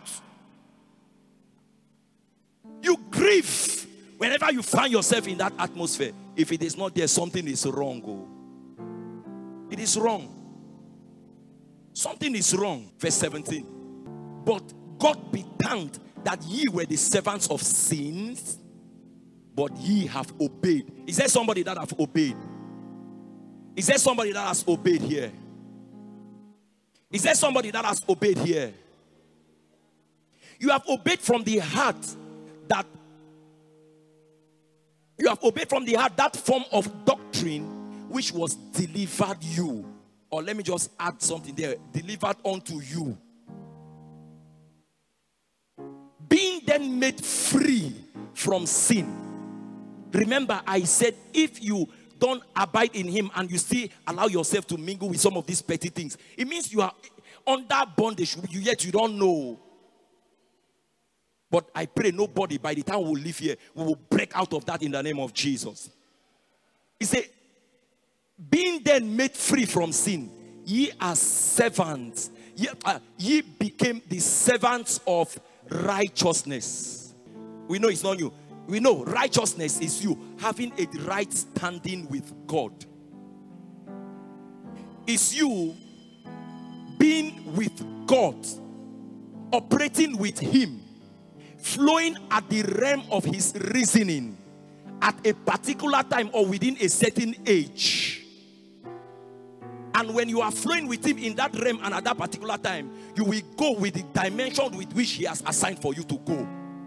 You grieve whenever you find yourself in that atmosphere. If it is not there, something is wrong. Oh. It is wrong. Something is wrong. Verse seventeen. But God be thanked that ye were the servants of sins, but ye have obeyed. Is there somebody that have obeyed? Is there somebody that has obeyed here? Is there somebody that has obeyed here? You have obeyed from the heart that you have obeyed from the heart that form of doctrine which was delivered you. Or let me just add something there. Delivered unto you. Being then made free from sin. Remember, I said if you don't abide in him and you still allow yourself to mingle with some of these petty things, it means you are under bondage, yet you don't know. But I pray nobody, by the time we live here, we will break out of that in the name of Jesus. He said, being then made free from sin, ye are servants. Ye, uh, ye became the servants of righteousness. We know it's not you. We know righteousness is you having a right standing with God. It's you being with God, operating with him, flowing at the realm of his reasoning at a particular time or within a certain age. And when you are flowing with him in that realm and at that particular time, you will go with the dimension with which he has assigned for you to go.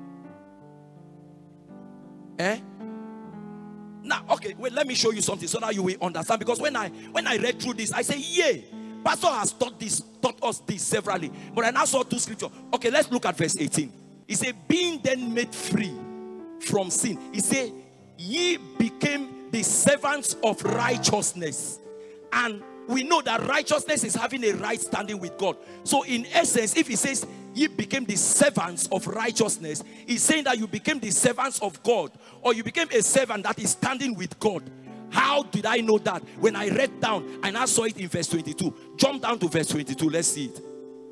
Eh? Now, okay, wait, let me show you something so that you will understand. Because when I when I read through this, I say, yeah, Pastor has taught this, taught us this severally. But I now saw two scriptures. Okay, let's look at verse eighteen. He said, being then made free from sin. He said, ye became the servants of righteousness. And we know that righteousness is having a right standing with God. So in essence, if he says ye became the servants of righteousness, he's saying that you became the servants of God, or you became a servant that is standing with God. How did I know that? When I read down and I saw it in verse twenty-two. Jump down to verse twenty-two. Let's see it.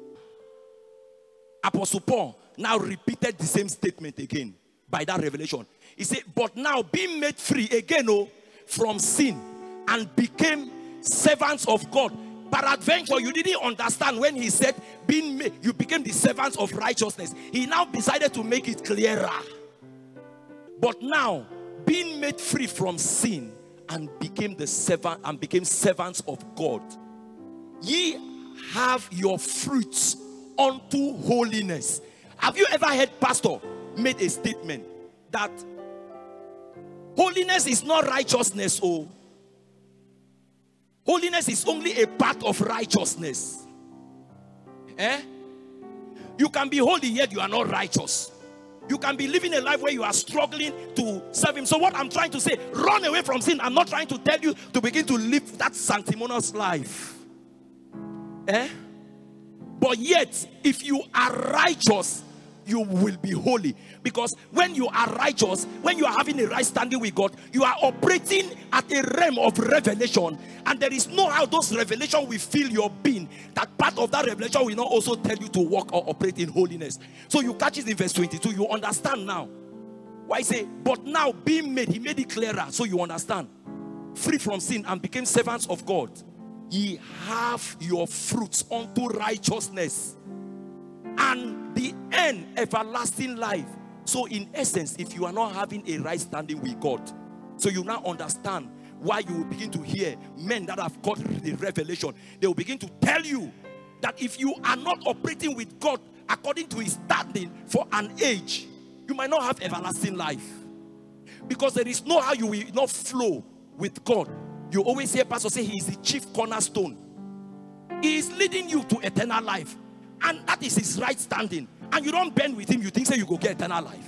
Apostle Paul now repeated the same statement again by that revelation. He said, but now being made free again, oh, from sin, and became servants of God. Peradventure, you didn't understand when he said being made, you became the servants of righteousness. He now decided to make it clearer. But now being made free from sin and became the servant and became servants of God, ye have your fruits unto holiness. Have you ever heard pastor made a statement that holiness is not righteousness? Oh, holiness is only a part of righteousness. Eh? You can be holy yet you are not righteous. You can be living a life where you are struggling to serve him. So what I'm trying to say, run away from sin. I'm not trying to tell you to begin to live that sanctimonious life. Eh? But yet, if you are righteous, you will be holy. Because when you are righteous, when you are having a right standing with God, you are operating at a realm of revelation. And there is no how those revelations will fill your being. That part of that revelation will not also tell you to walk or operate in holiness. So you catch it in verse twenty-two. You understand now. Why I say, but now being made, he made it clearer. So you understand. Free from sin and became servants of God. Ye have your fruits unto righteousness, and the end everlasting life. So in essence, if you are not having a right standing with God, so you now understand why you will begin to hear men that have got the revelation. They will begin to tell you that if you are not operating with God according to his standing for an age, you might not have everlasting life. Because there is no how you will not flow with God. You always hear pastor say he is the chief cornerstone. He is leading you to eternal life. And that is his right standing. And you don't bend with him, you think say you go get eternal life.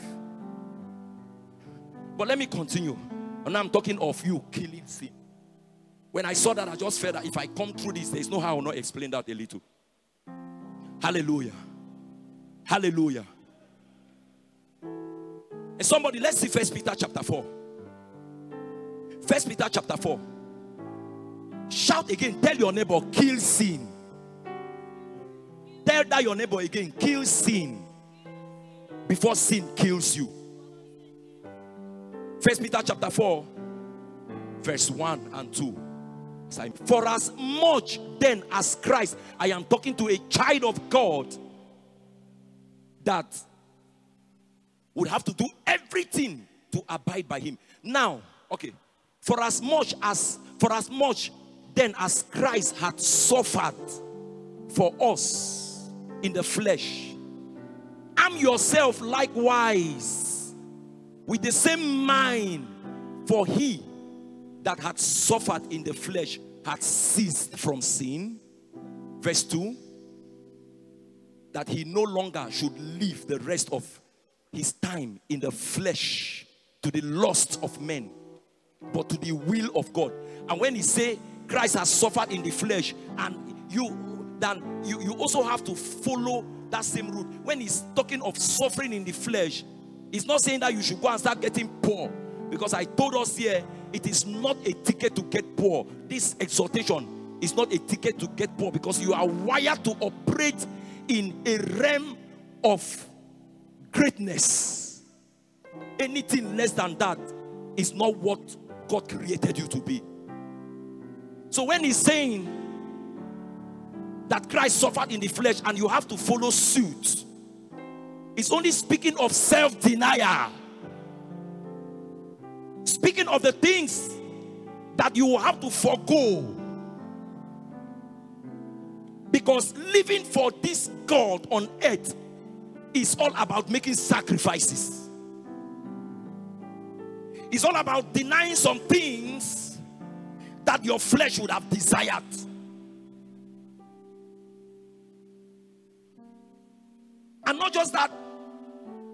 But let me continue. And now I'm talking of you killing sin. When I saw that, I just felt that if I come through this, there's no how I will not explain that a little. Hallelujah. Hallelujah. And somebody, let's see First Peter chapter four. First Peter chapter four. Shout again. Tell your neighbor, kill sin. Tell that your neighbor again, kill sin before sin kills you. First Peter chapter four, verse one and two. For as much then as Christ, I am talking to a child of God that would have to do everything to abide by him. Now, okay, for as much as for as much then as Christ had suffered for us in the flesh, arm yourself likewise with the same mind, for he that had suffered in the flesh had ceased from sin. Verse two, that he no longer should live the rest of his time in the flesh to the lust of men, but to the will of God. And when he say Christ has suffered in the flesh, and you then you, you also have to follow that same route. When he's talking of suffering in the flesh, he's not saying that you should go and start getting poor, because I told us here, it is not a ticket to get poor. This exhortation is not a ticket to get poor, because you are wired to operate in a realm of greatness. Anything less than that is not what God created you to be. So when he's saying that Christ suffered in the flesh and you have to follow suit, it's only speaking of self-denial. Speaking of the things that you will have to forego. Because living for this God on earth is all about making sacrifices. It's all about denying some things that your flesh would have desired. And not just that,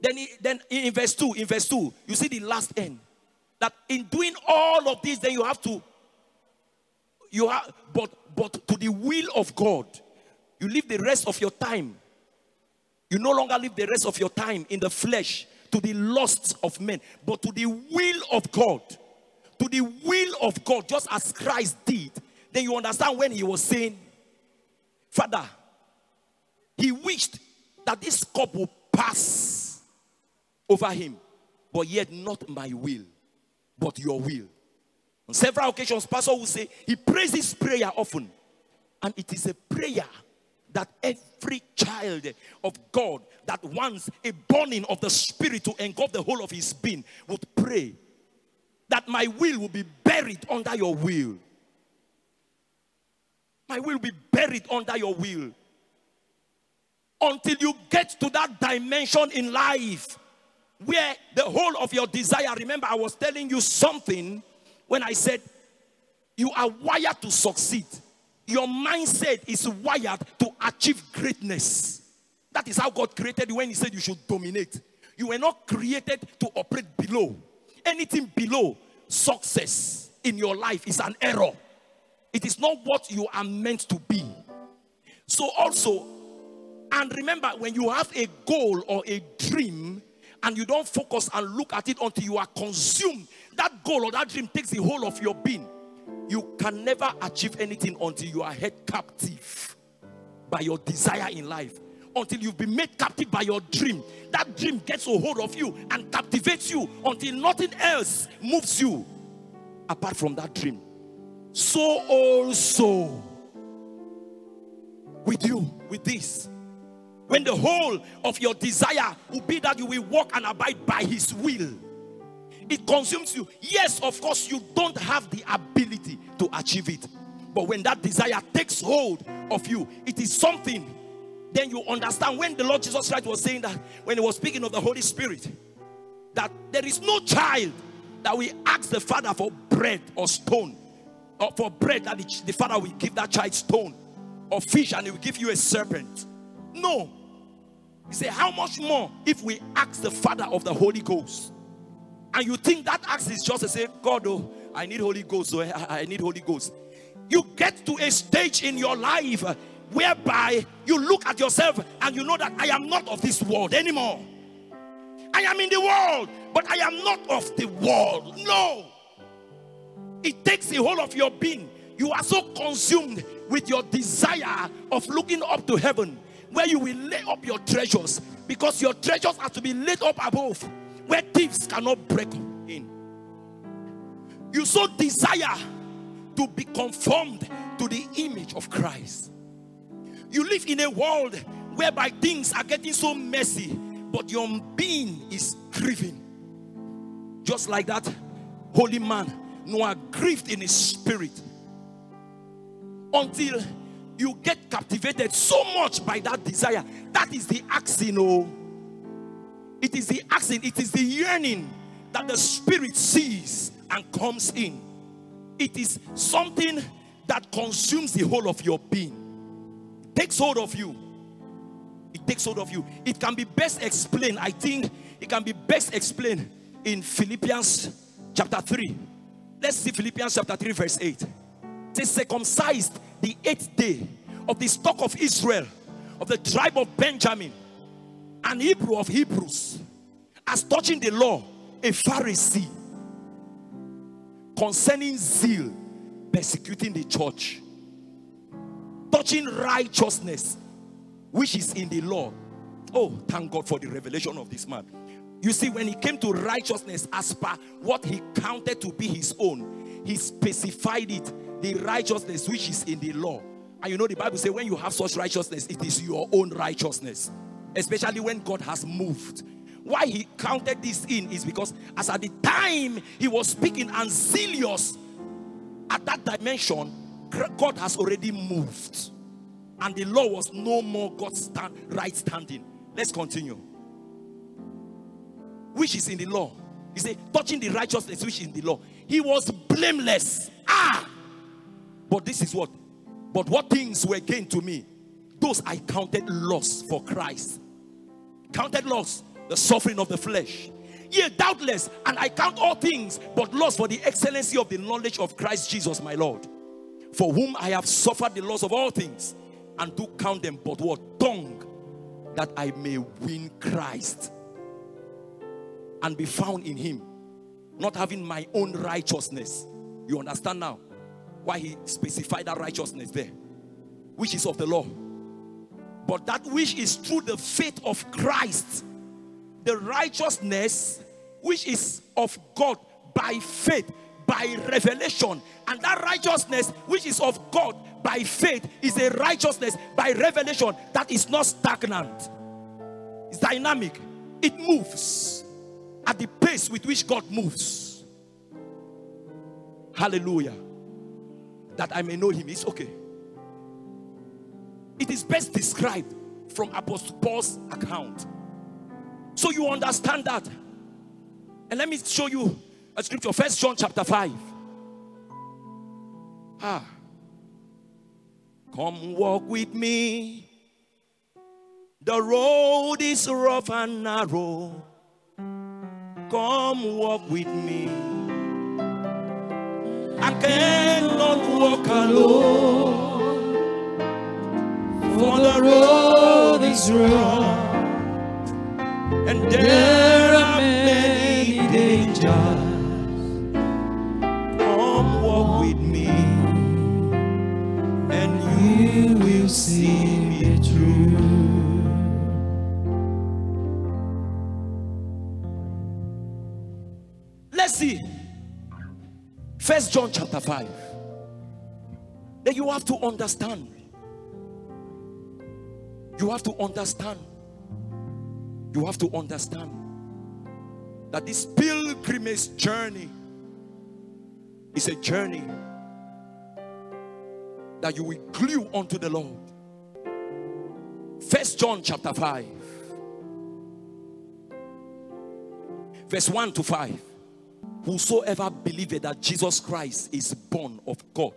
Then, he, then in verse two, in verse two, you see the last end. That in doing all of this, then you have to, you have, but, but to the will of God, you live the rest of your time. You no longer live the rest of your time in the flesh to the lusts of men, but to the will of God. To the will of God, just as Christ did. Then you understand when he was saying, Father, he wished that this cup will pass over him, but yet not my will, but your will. On several occasions, Pastor will say, he prays this prayer often. And it is a prayer that every child of God that wants a burning of the Spirit to engulf the whole of his being would pray. That my will will be buried under your will. My will will be buried under your will. Until you get to that dimension in life where the whole of your desire, remember I was telling you something when I said you are wired to succeed. Your mindset is wired to achieve greatness. That is how God created you when he said you should dominate. You were not created to operate below. Anything below success in your life is an error. It is not what you are meant to be. So also, and remember, when you have a goal or a dream and you don't focus and look at it until you are consumed, that goal or that dream takes the whole of your being. You can never achieve anything until you are held captive by your desire in life. Until you've been made captive by your dream. That dream gets a hold of you and captivates you until nothing else moves you apart from that dream. So also with you, with this. When the whole of your desire will be that you will walk and abide by his will. It consumes you. Yes, of course, you don't have the ability to achieve it. But when that desire takes hold of you, it is something. Then you understand when the Lord Jesus Christ was saying that, when he was speaking of the Holy Spirit, that there is no child that will ask the father for bread or stone, or for bread that the, the father will give that child stone, or fish and he will give you a serpent. No. He said, how much more if we ask the Father of the Holy Ghost? And you think that ask is just to say, God, oh, I need Holy Ghost, so I, I need Holy Ghost. You get to a stage in your life whereby you look at yourself and you know that I am not of this world anymore. I am in the world, but I am not of the world. No. It takes the whole of your being. You are so consumed with your desire of looking up to heaven, where you will lay up your treasures, because your treasures are to be laid up above, where thieves cannot break in. You so desire to be conformed to the image of Christ. You live in a world whereby things are getting so messy, but your being is grieving. Just like that holy man, Noah, grieved in his spirit. Until you get captivated so much by that desire. That is the asking, oh. It is the asking, it is the yearning that the spirit sees and comes in. It is something that consumes the whole of your being. It takes hold of you. It takes hold of you. It can be best explained, I think it can be best explained in Philippians chapter three. Let's see Philippians chapter three verse eight. It says, circumcised the eighth day of the stock of Israel, of the tribe of Benjamin, an Hebrew of Hebrews, as touching the law, a Pharisee, concerning zeal, persecuting the church, touching righteousness, which is in the law. Oh, thank God for the revelation of this man. You see, when he came to righteousness as per what he counted to be his own, he specified it, the righteousness which is in the law. And you know the Bible says when you have such righteousness, it is your own righteousness. Especially when God has moved. Why he counted this in is because as at the time he was speaking and zealous at that dimension, God has already moved. And the law was no more God's stand, right standing. Let's continue. Which is in the law. He said, touching the righteousness which is in the law. He was blameless. Ah! But this is what? But what things were gained to me, those I counted loss for Christ. Counted loss. the suffering of the flesh. Yea, doubtless, and I count all things but loss for the excellency of the knowledge of Christ Jesus my Lord, for whom I have suffered the loss of all things, and do count them but what? Dung, that I may win Christ, and be found in him, not having my own righteousness. You understand now why he specified that righteousness there, which is of the law, but that which is through the faith of Christ, the righteousness which is of God by faith, by revelation. And that righteousness which is of God by faith is a righteousness by revelation that is not stagnant. It's dynamic. It moves at the pace with which God moves. Hallelujah. That I may know him. It's okay. It is best described from Apostle Paul's account, so you understand that. And let me show you a scripture. First John chapter five. Ah. Come walk with me. The road is rough and narrow. Come walk with me. I cannot walk alone, for the road is rough, and there are many dangers. Come walk with me, and you will see me through. Let's see. First John chapter five. Then you have to understand. You have to understand. You have to understand that this pilgrimage journey is a journey that you will glue onto the Lord. First John chapter five, verse one to five. Whosoever believeth that Jesus Christ is born of God.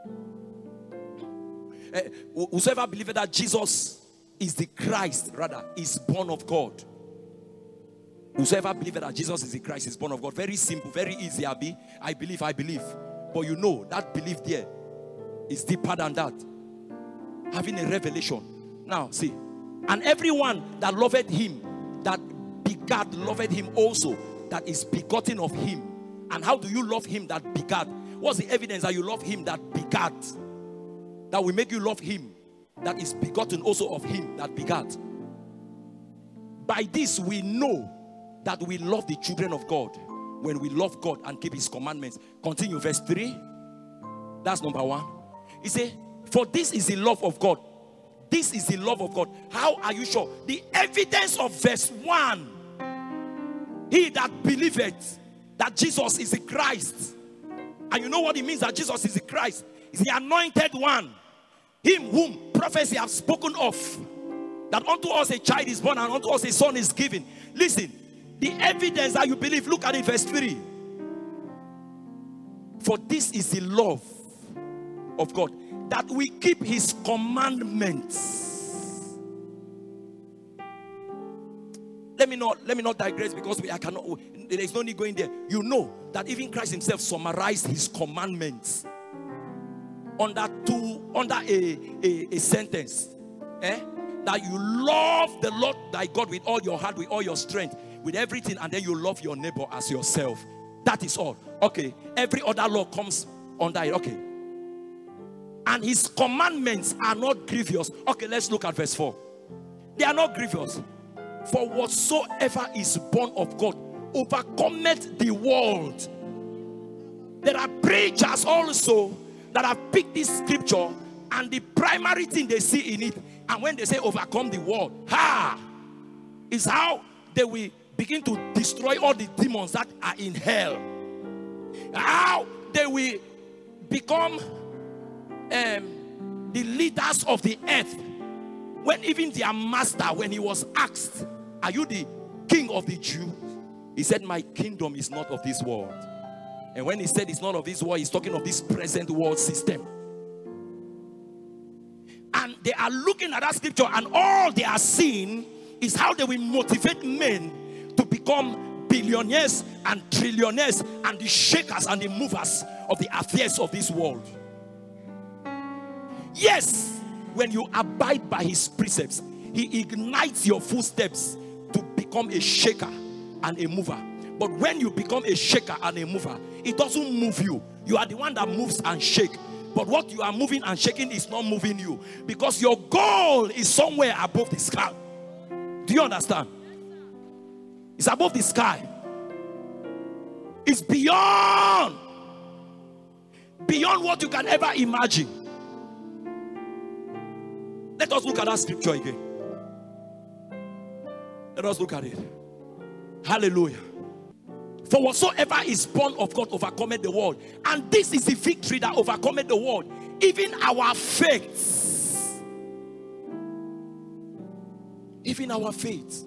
Uh, whosoever believeth that Jesus is the Christ, rather, is born of God. Whosoever believeth that Jesus is the Christ is born of God. Very simple, very easy, Abi. I believe, I believe. But you know, that belief there is deeper than that. Having a revelation. Now, see. And everyone that loveth him, that begat, loveth him also, that is begotten of him. And how do you love him that begat? What's the evidence that you love him that begat? That will make you love him that is begotten also of him that begat. By this we know that we love the children of God, when we love God and keep his commandments. Continue, verse three. That's number one. He said, for this is the love of God. This is the love of God. How are you sure? The evidence of verse one. He that believeth that Jesus is the Christ. And you know what it means that Jesus is the Christ? Is the anointed one. Him whom prophecy have spoken of. That unto us a child is born and unto us a son is given. Listen. The evidence that you believe. Look at it, verse three. For this is the love of God, that we keep his commandments. Let me not let me not digress, because we I cannot. There is no need going there. You know that even Christ himself summarized his commandments under two under a, a, a sentence. Eh? That you love the Lord thy God with all your heart, with all your strength, with everything, and then you love your neighbor as yourself. That is all. Okay. Every other law comes under it. Okay. And his commandments are not grievous. Okay, let's look at verse four. They are not grievous. For whatsoever is born of God overcometh the world. There are preachers also that have picked this scripture, and the primary thing they see in it, and when they say overcome the world, ha, is how they will begin to destroy all the demons that are in hell. How they will become um, the leaders of the earth. When even their master, when he was asked, are you the king of the Jews? He said, my kingdom is not of this world. And when he said it's not of this world, he's talking of this present world system. And they are looking at that scripture, and all they are seeing is how they will motivate men to become billionaires and trillionaires and the shakers and the movers of the affairs of this world. Yes, when you abide by his precepts, he ignites your footsteps to become a shaker and a mover. But when you become a shaker and a mover, it doesn't move you. You are the one that moves and shakes. But what you are moving and shaking is not moving you, because your goal is somewhere above the sky. Do you understand? It's above the sky. It's beyond beyond what you can ever imagine. Let us look at that scripture again. Let us look at it. Hallelujah. For whatsoever is born of God overcometh the world. And this is the victory that overcometh the world, even our faith. Even our faith.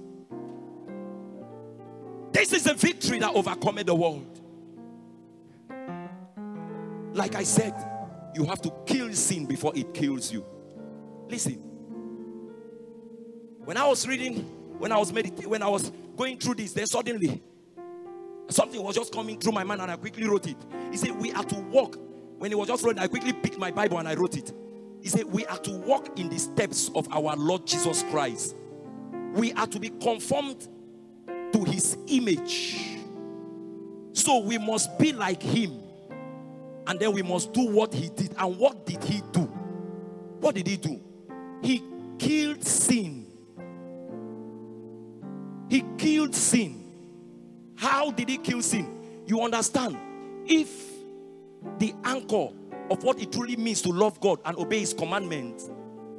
This is the victory that overcometh the world. Like I said, you have to kill sin before it kills you. Listen. When I was reading, when I was meditating, when I was going through this, then suddenly something was just coming through my mind and I quickly wrote it. He said, we are to walk. When he was just writing, I quickly picked my Bible and I wrote it. He said, we are to walk in the steps of our Lord Jesus Christ. We are to be conformed to his image. So we must be like him. And then we must do what he did. And what did he do? What did he do? He killed sin. He killed sin. How did he kill sin? You understand? If the anchor of what it truly means to love God and obey his commandments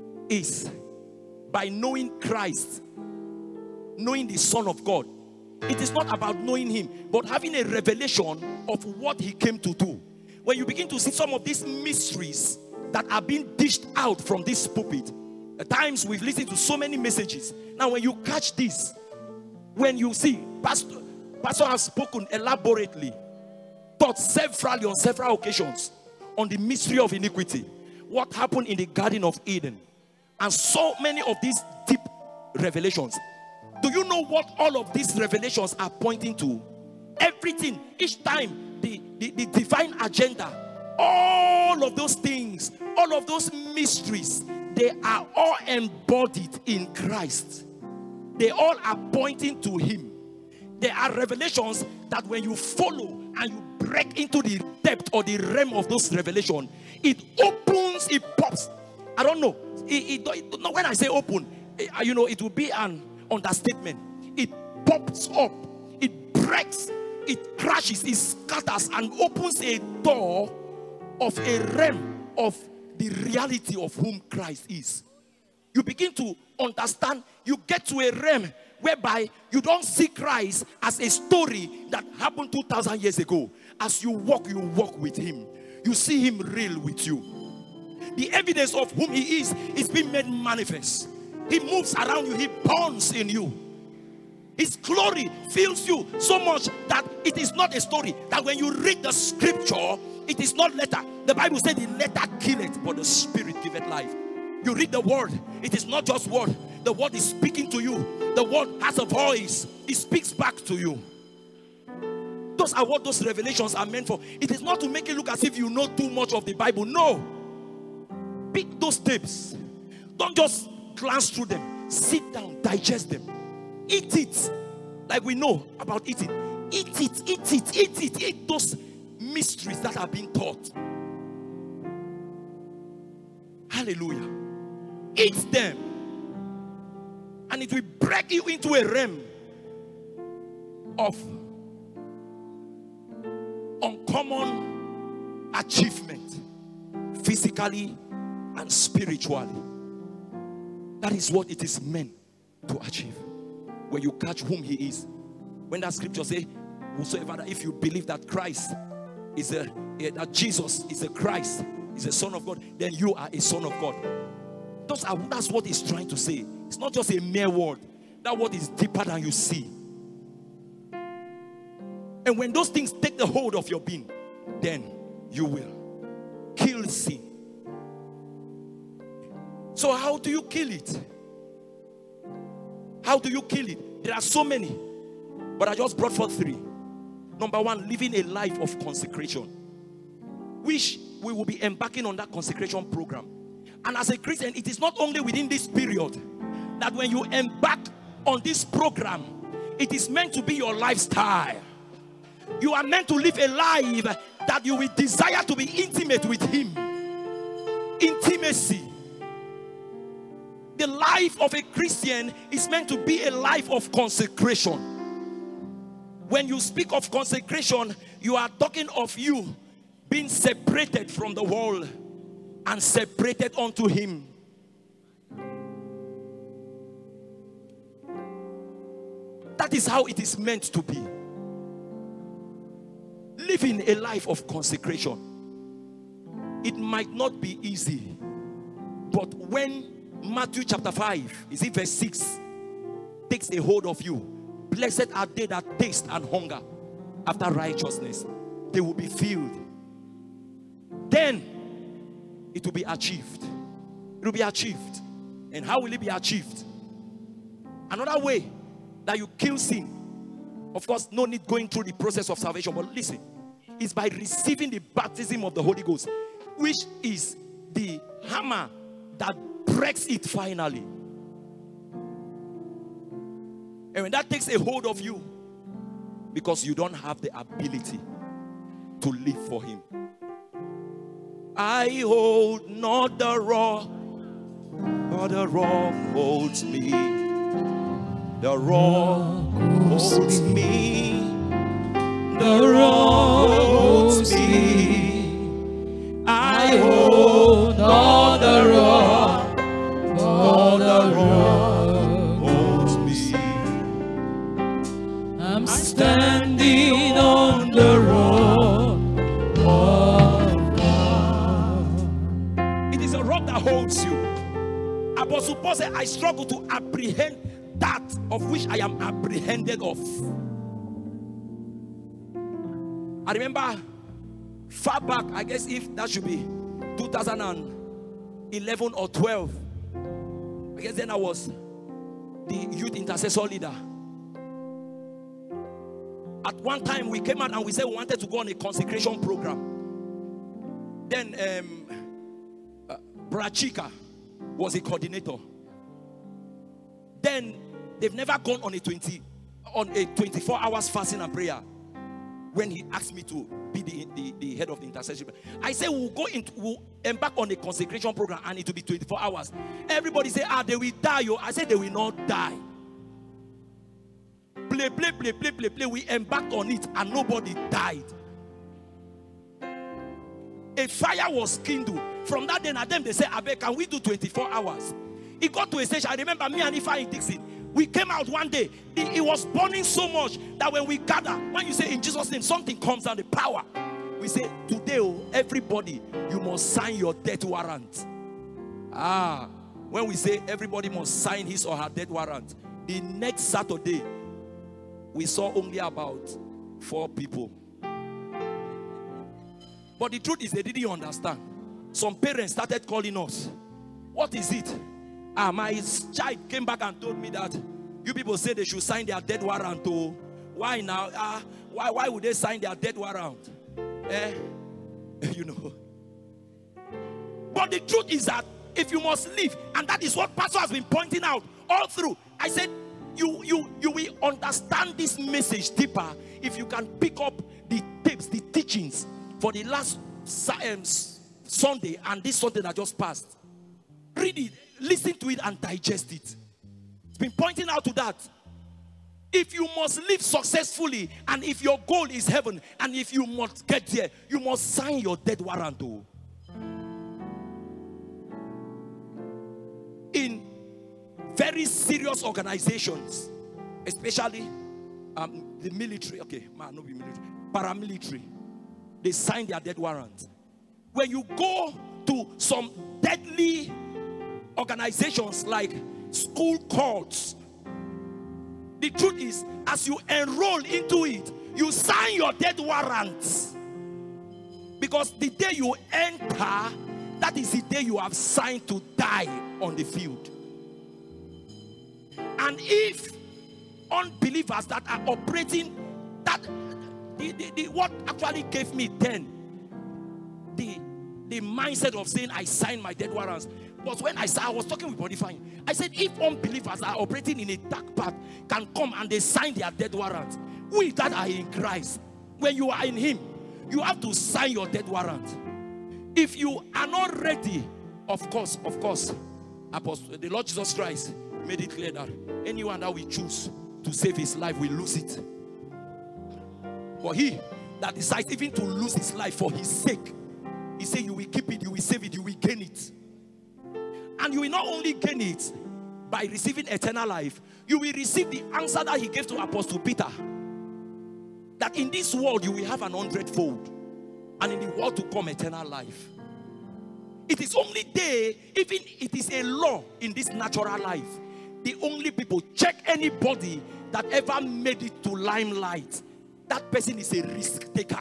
is by knowing Christ, knowing the Son of God, it is not about knowing him, but having a revelation of what he came to do. When you begin to see some of these mysteries that are being dished out from this pulpit, at times we've listened to so many messages. Now when you catch this, when you see Pastor Pastor has spoken elaborately, taught severally on several occasions on the mystery of iniquity, what happened in the Garden of Eden, and so many of these deep revelations. Do you know what all of these revelations are pointing to? Everything, each time, the, the, the divine agenda, all of those things, all of those mysteries, they are all embodied in Christ. They all are pointing to him. There are revelations that when you follow and you break into the depth or the realm of those revelations, it opens, it pops. I don't know. It, it, it, when I say open, it, you know, it will be an understatement. It pops up, it breaks, it crashes, it scatters, and opens a door of a realm of the reality of whom Christ is. You begin to understand, you get to a realm whereby you don't see Christ as a story that happened two thousand years ago. As you walk, you walk with him. You see him real with you. The evidence of whom he is is being made manifest. He moves around you. He burns in you. His glory fills you so much that it is not a story. That when you read the scripture, it is not letter. The Bible said the letter killeth, but the spirit giveth life. You read the word, it is not just word. The word is speaking to you. The word has a voice. It speaks back to you. Those are what those revelations are meant for. It is not to make it look as if you know too much of the Bible. No. Pick those tapes. Don't just glance through them. Sit down, digest them. Eat it. Like we know about eating. Eat it, eat it, eat it. Eat those mysteries that are being taught. Hallelujah. Eat them. And it will break you into a realm of uncommon achievement, physically and spiritually. That is what it is meant to achieve. When you catch whom he is. When that scripture says, whosoever, if you believe that Christ is a, that Jesus is a Christ, is a son of God, then you are a son of God. Those are, that's what he's trying to say. It's not just a mere word. That word is deeper than you see. And when those things take the hold of your being, then you will kill sin. So how do you kill it? How do you kill it? There are so many. But I just brought forth three. Number one, living a life of consecration, which we will be embarking on that consecration program. And as a Christian, it is not only within this period that when you embark on this program, it is meant to be your lifestyle. You are meant to live a life that you will desire to be intimate with Him. Intimacy. The life of a Christian is meant to be a life of consecration. When you speak of consecration, you are talking of you being separated from the world and separated unto Him. That is how it is meant to be. Living a life of consecration. It might not be easy, but when Matthew chapter five, is it verse six, takes a hold of you, blessed are they that taste and hunger after righteousness, they will be filled. Then it will be achieved. It will be achieved. And how will it be achieved? Another way that you kill sin, of course, no need going through the process of salvation, but listen, is by receiving the baptism of the Holy Ghost, which is the hammer that breaks it finally. And when that takes a hold of you, because you don't have the ability to live for Him. I hold not the rock, but the rock holds me. The rock holds me. The rock holds me. I hold not the rock, but the rock holds me. I'm standing on the rock of God. It is a rock that holds you. Apostle Paul said, I struggle to apprehend that of which I am apprehended of. I remember far back, I guess if that should be two thousand eleven or twelve, I guess then I was the youth intercessor leader. At one time we came out and we said we wanted to go on a consecration program. Then um, uh, Brachika was a coordinator. Then they've never gone on a twenty on a twenty-four hours fasting and prayer. When he asked me to be the, the, the head of the intercession, I said we'll go into we'll embark on a consecration program and it will be twenty-four hours. Everybody say, ah, they will die. Yo. I said they will not die. Play, play, play, play, play, play. We embarked on it and nobody died. A fire was kindled. From that day and them they said, Abe, can we do twenty-four hours? It got to a stage, I remember me and Ifa in Dixon. We came out one day, it, it was burning so much that when we gather, when you say in Jesus' name, something comes down, the power. We say, today, oh, everybody, you must sign your death warrant. Ah, when we say everybody must sign his or her death warrant, the next Saturday, we saw only about four people. But the truth is, they didn't understand. Some parents started calling us. What is it? Ah, my child came back and told me that you people say they should sign their death warrant. Oh, why now? Ah, why, why would they sign their death warrant? Eh? You know. But the truth is that if you must live, and that is what Pastor has been pointing out all through. I said, you, you, you will understand this message deeper if you can pick up the tapes, the teachings for the last um, Sunday and this Sunday that just passed. Read it. Listen to it and digest it. It's been pointing out to that. If you must live successfully, and if your goal is heaven, and if you must get there, you must sign your death warrant. Oh. In very serious organizations, especially um, the military, okay, man, not be military, paramilitary, they sign their death warrant. When you go to some deadly organizations like school courts, the truth is, as you enroll into it, you sign your death warrants. Because the day you enter, that is the day you have signed to die on the field. And if unbelievers that are operating, that the, the, the what actually gave me then the the mindset of saying I signed my death warrants was when I said, I was talking with Body Fine. I said, if unbelievers are operating in a dark path can come and they sign their death warrant, we that are in Christ, when you are in Him, you have to sign your death warrant. If you are not ready, of course, of course, Apostle, the Lord Jesus Christ made it clear that anyone that we choose to save his life will lose it. But he that decides even to lose his life for his sake, he said you will keep it, you will save it, you will gain it. And you will not only gain it by receiving eternal life, you will receive the answer that he gave to Apostle Peter. That in this world you will have an hundredfold, and in the world to come eternal life. It is only there, even it is a law in this natural life. The only people, check anybody that ever made it to limelight, that person is a risk taker.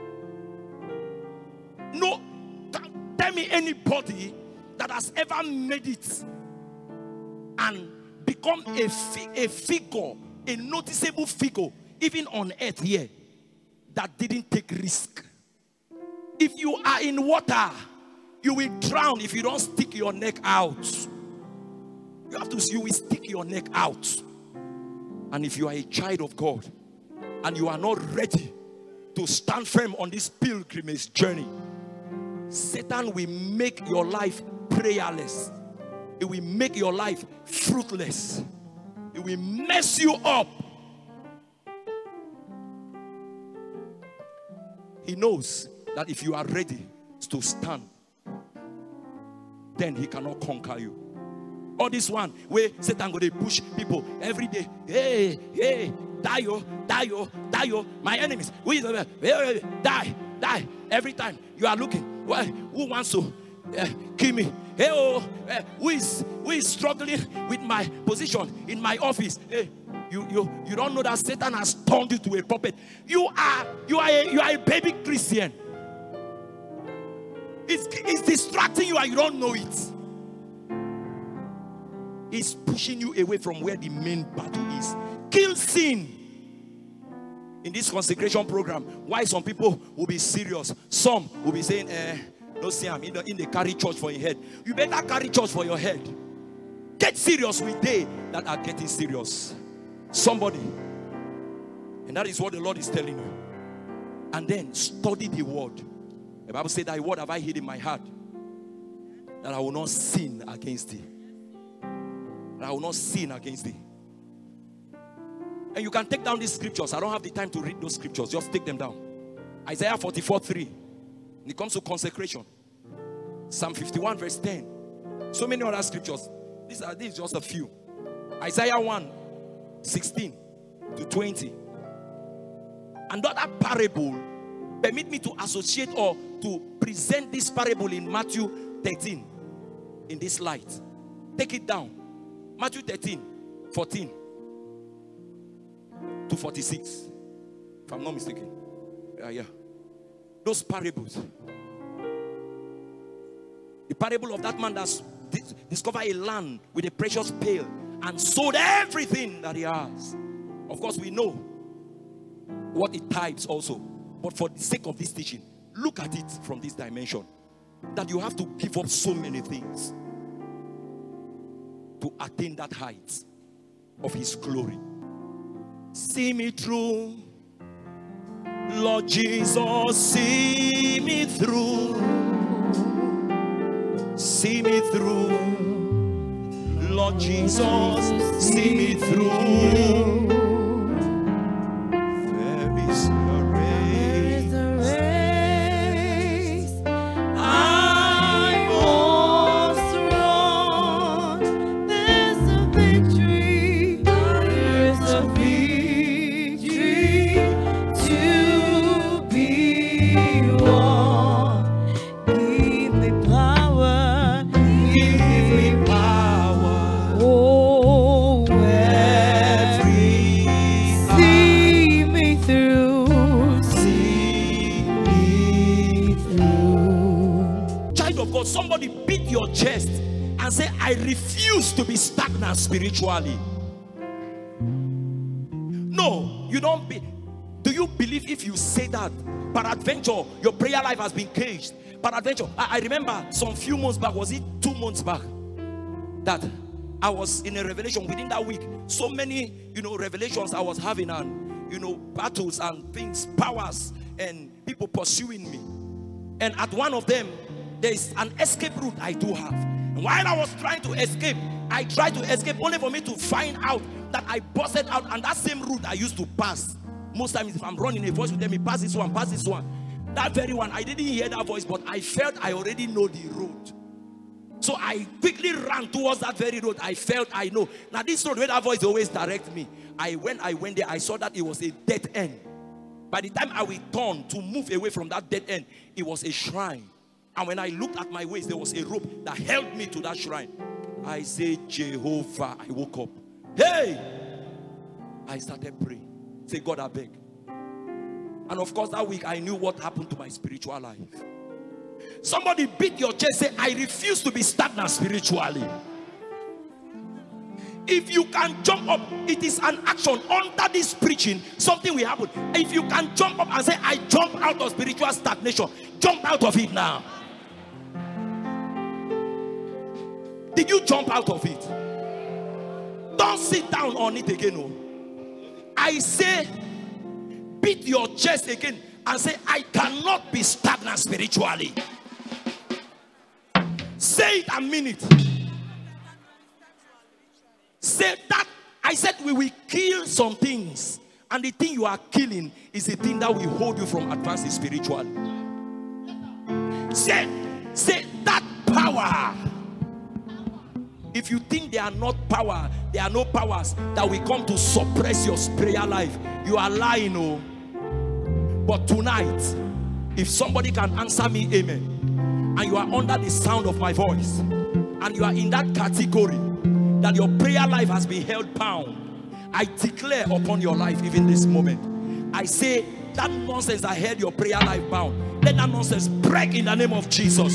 No, tell me anybody that has ever made it and become a, fi a figure, a noticeable figure, even on earth here, that didn't take risk. If you are in water, you will drown if you don't stick your neck out. You have to, you will stick your neck out. And if you are a child of God and you are not ready to stand firm on this pilgrimage journey, Satan will make your life prayerless. It will make your life fruitless. It will mess you up. He knows that if you are ready to stand, then he cannot conquer you. All this one where Satan go dey push people every day. Hey, hey, die, oh, die, oh, die, oh. My enemies, who is hey, hey, die, die. Every time you are looking, well, who wants to uh, kill me? Hey, oh, uh, who is who is struggling with my position in my office? Hey, you you you don't know that Satan has turned you to a puppet. You are you are a, you are a baby Christian. It's, it's distracting you and you don't know it. It's pushing you away from where the main battle is. Kill sin. In this consecration program, why some people will be serious, some will be saying, eh, no see I'm in the, in the carry church for your head. You better carry church for your head. Get serious with they that are getting serious. Somebody. And that is what the Lord is telling you. And then study the word. The Bible said, thy word have I hid in my heart, that I will not sin against thee. That I will not sin against thee. And you can take down these scriptures. I don't have the time to read those scriptures. Just take them down. Isaiah forty-four three. When it comes to consecration. Psalm fifty-one verse ten. So many other scriptures. These are these just a few. Isaiah one sixteen to twenty. Another parable. Permit me to associate or to present this parable in Matthew thirteen in this light. Take it down. Matthew thirteen, fourteen to forty-six. If I'm not mistaken. Uh, yeah. Those parables. The parable of that man that's discovered a land with a precious pearl and sold everything that he has. Of course, we know what it tithes also. But for the sake of this teaching, look at it from this dimension. That you have to give up so many things to attain that height of his glory. See me through, Lord Jesus, see me through. See me through, Lord Jesus, see me through. Somebody beat your chest and say, I refuse to be stagnant spiritually. No, you don't be. Do you believe if you say that, peradventure, your prayer life has been caged? Peradventure, I, I remember some few months back, was it two months back, that I was in a revelation within that week. So many, you know, revelations I was having, and, you know, battles and things, powers, and people pursuing me. And at one of them, there is an escape route I do have. And while I was trying to escape, I tried to escape only for me to find out that I busted out, and that same route I used to pass. Most times if I'm running, a voice with them, pass this one, pass this one. That very one, I didn't hear that voice, but I felt I already know the road. So I quickly ran towards that very road. I felt I know. Now this road where that voice always direct me. I when I went there, I saw that it was a dead end. By the time I will turn to move away from that dead end, it was a shrine. And when I looked at my waist, there was a rope that held me to that shrine. I said, Jehovah. I woke up. Hey! I started praying. Say, God, I beg. And of course, that week I knew what happened to my spiritual life. Somebody beat your chest, say, I refuse to be stagnant spiritually. If you can jump up, it is an action. Under this preaching, something will happen. If you can jump up and say, I jump out of spiritual stagnation, jump out of it now. Did you jump out of it? Don't sit down on it again. No. I say, beat your chest again and say, I cannot be stagnant spiritually. Say it a minute. Say that. I said we will kill some things, and the thing you are killing is the thing that will hold you from advancing spiritually. Say, say that power. If you think there are not power, there are no powers that will come to suppress your prayer life, you are lying. Oh. But tonight, if somebody can answer me amen, and you are under the sound of my voice, and you are in that category that your prayer life has been held bound, I declare upon your life even this moment, I say that nonsense that held your prayer life bound, let that nonsense break in the name of Jesus.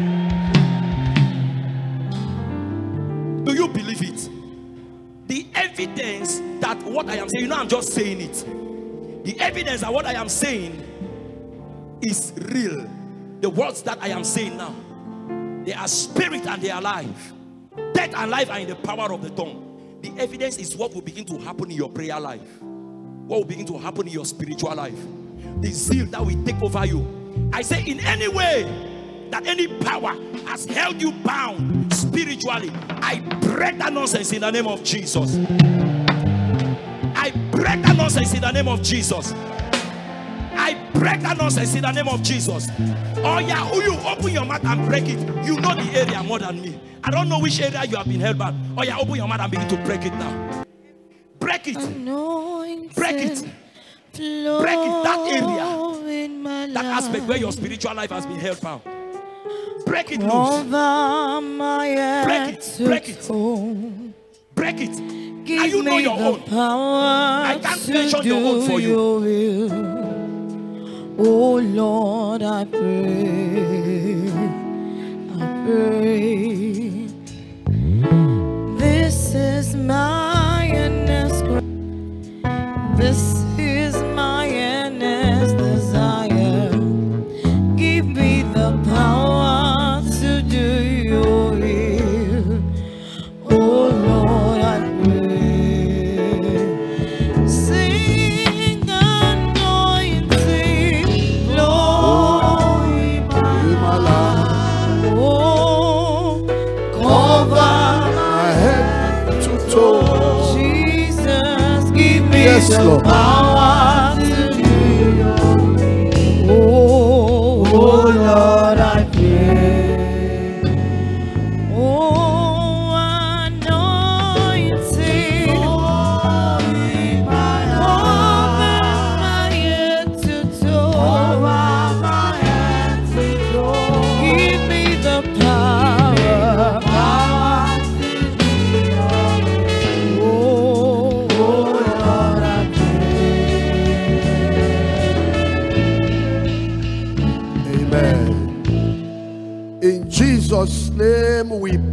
Do you believe it? The evidence that what I am saying, you know I'm just saying it. The evidence that what I am saying is real. The words that I am saying now, they are spirit and they are life. Death and life are in the power of the tongue. The evidence is what will begin to happen in your prayer life. What will begin to happen in your spiritual life. The zeal that will take over you. I say in any way that any power has held you bound spiritually, I break that nonsense in the name of Jesus. I break that nonsense in the name of Jesus. I break that nonsense in the name of Jesus. Oh yeah, who you open your mouth and break it. You know the area more than me. I don't know which area you have been held back. Oh yeah, open your mouth and begin to break it now. Break it. Anointed break it. Break it. That area. That aspect where your spiritual life has been held bound. Break it loose. Break it. Break it. Break it. Give now you know your own. I can't mention your own for you. Oh Lord, I pray, I pray. This is my earnest cry. This is my earnest desire. Give me the power to do your will. Oh Lord, I pray. Sing anointing, Lord, my life. Oh, cover my head to toe. Jesus, give me yes, the Lord. Power to do your will. Oh, oh Lord, I pray. Oh, anointing, cover my head to toe. Give me the power, power to do your will. Oh, oh Lord, I pray. Amen. In Jesus' name we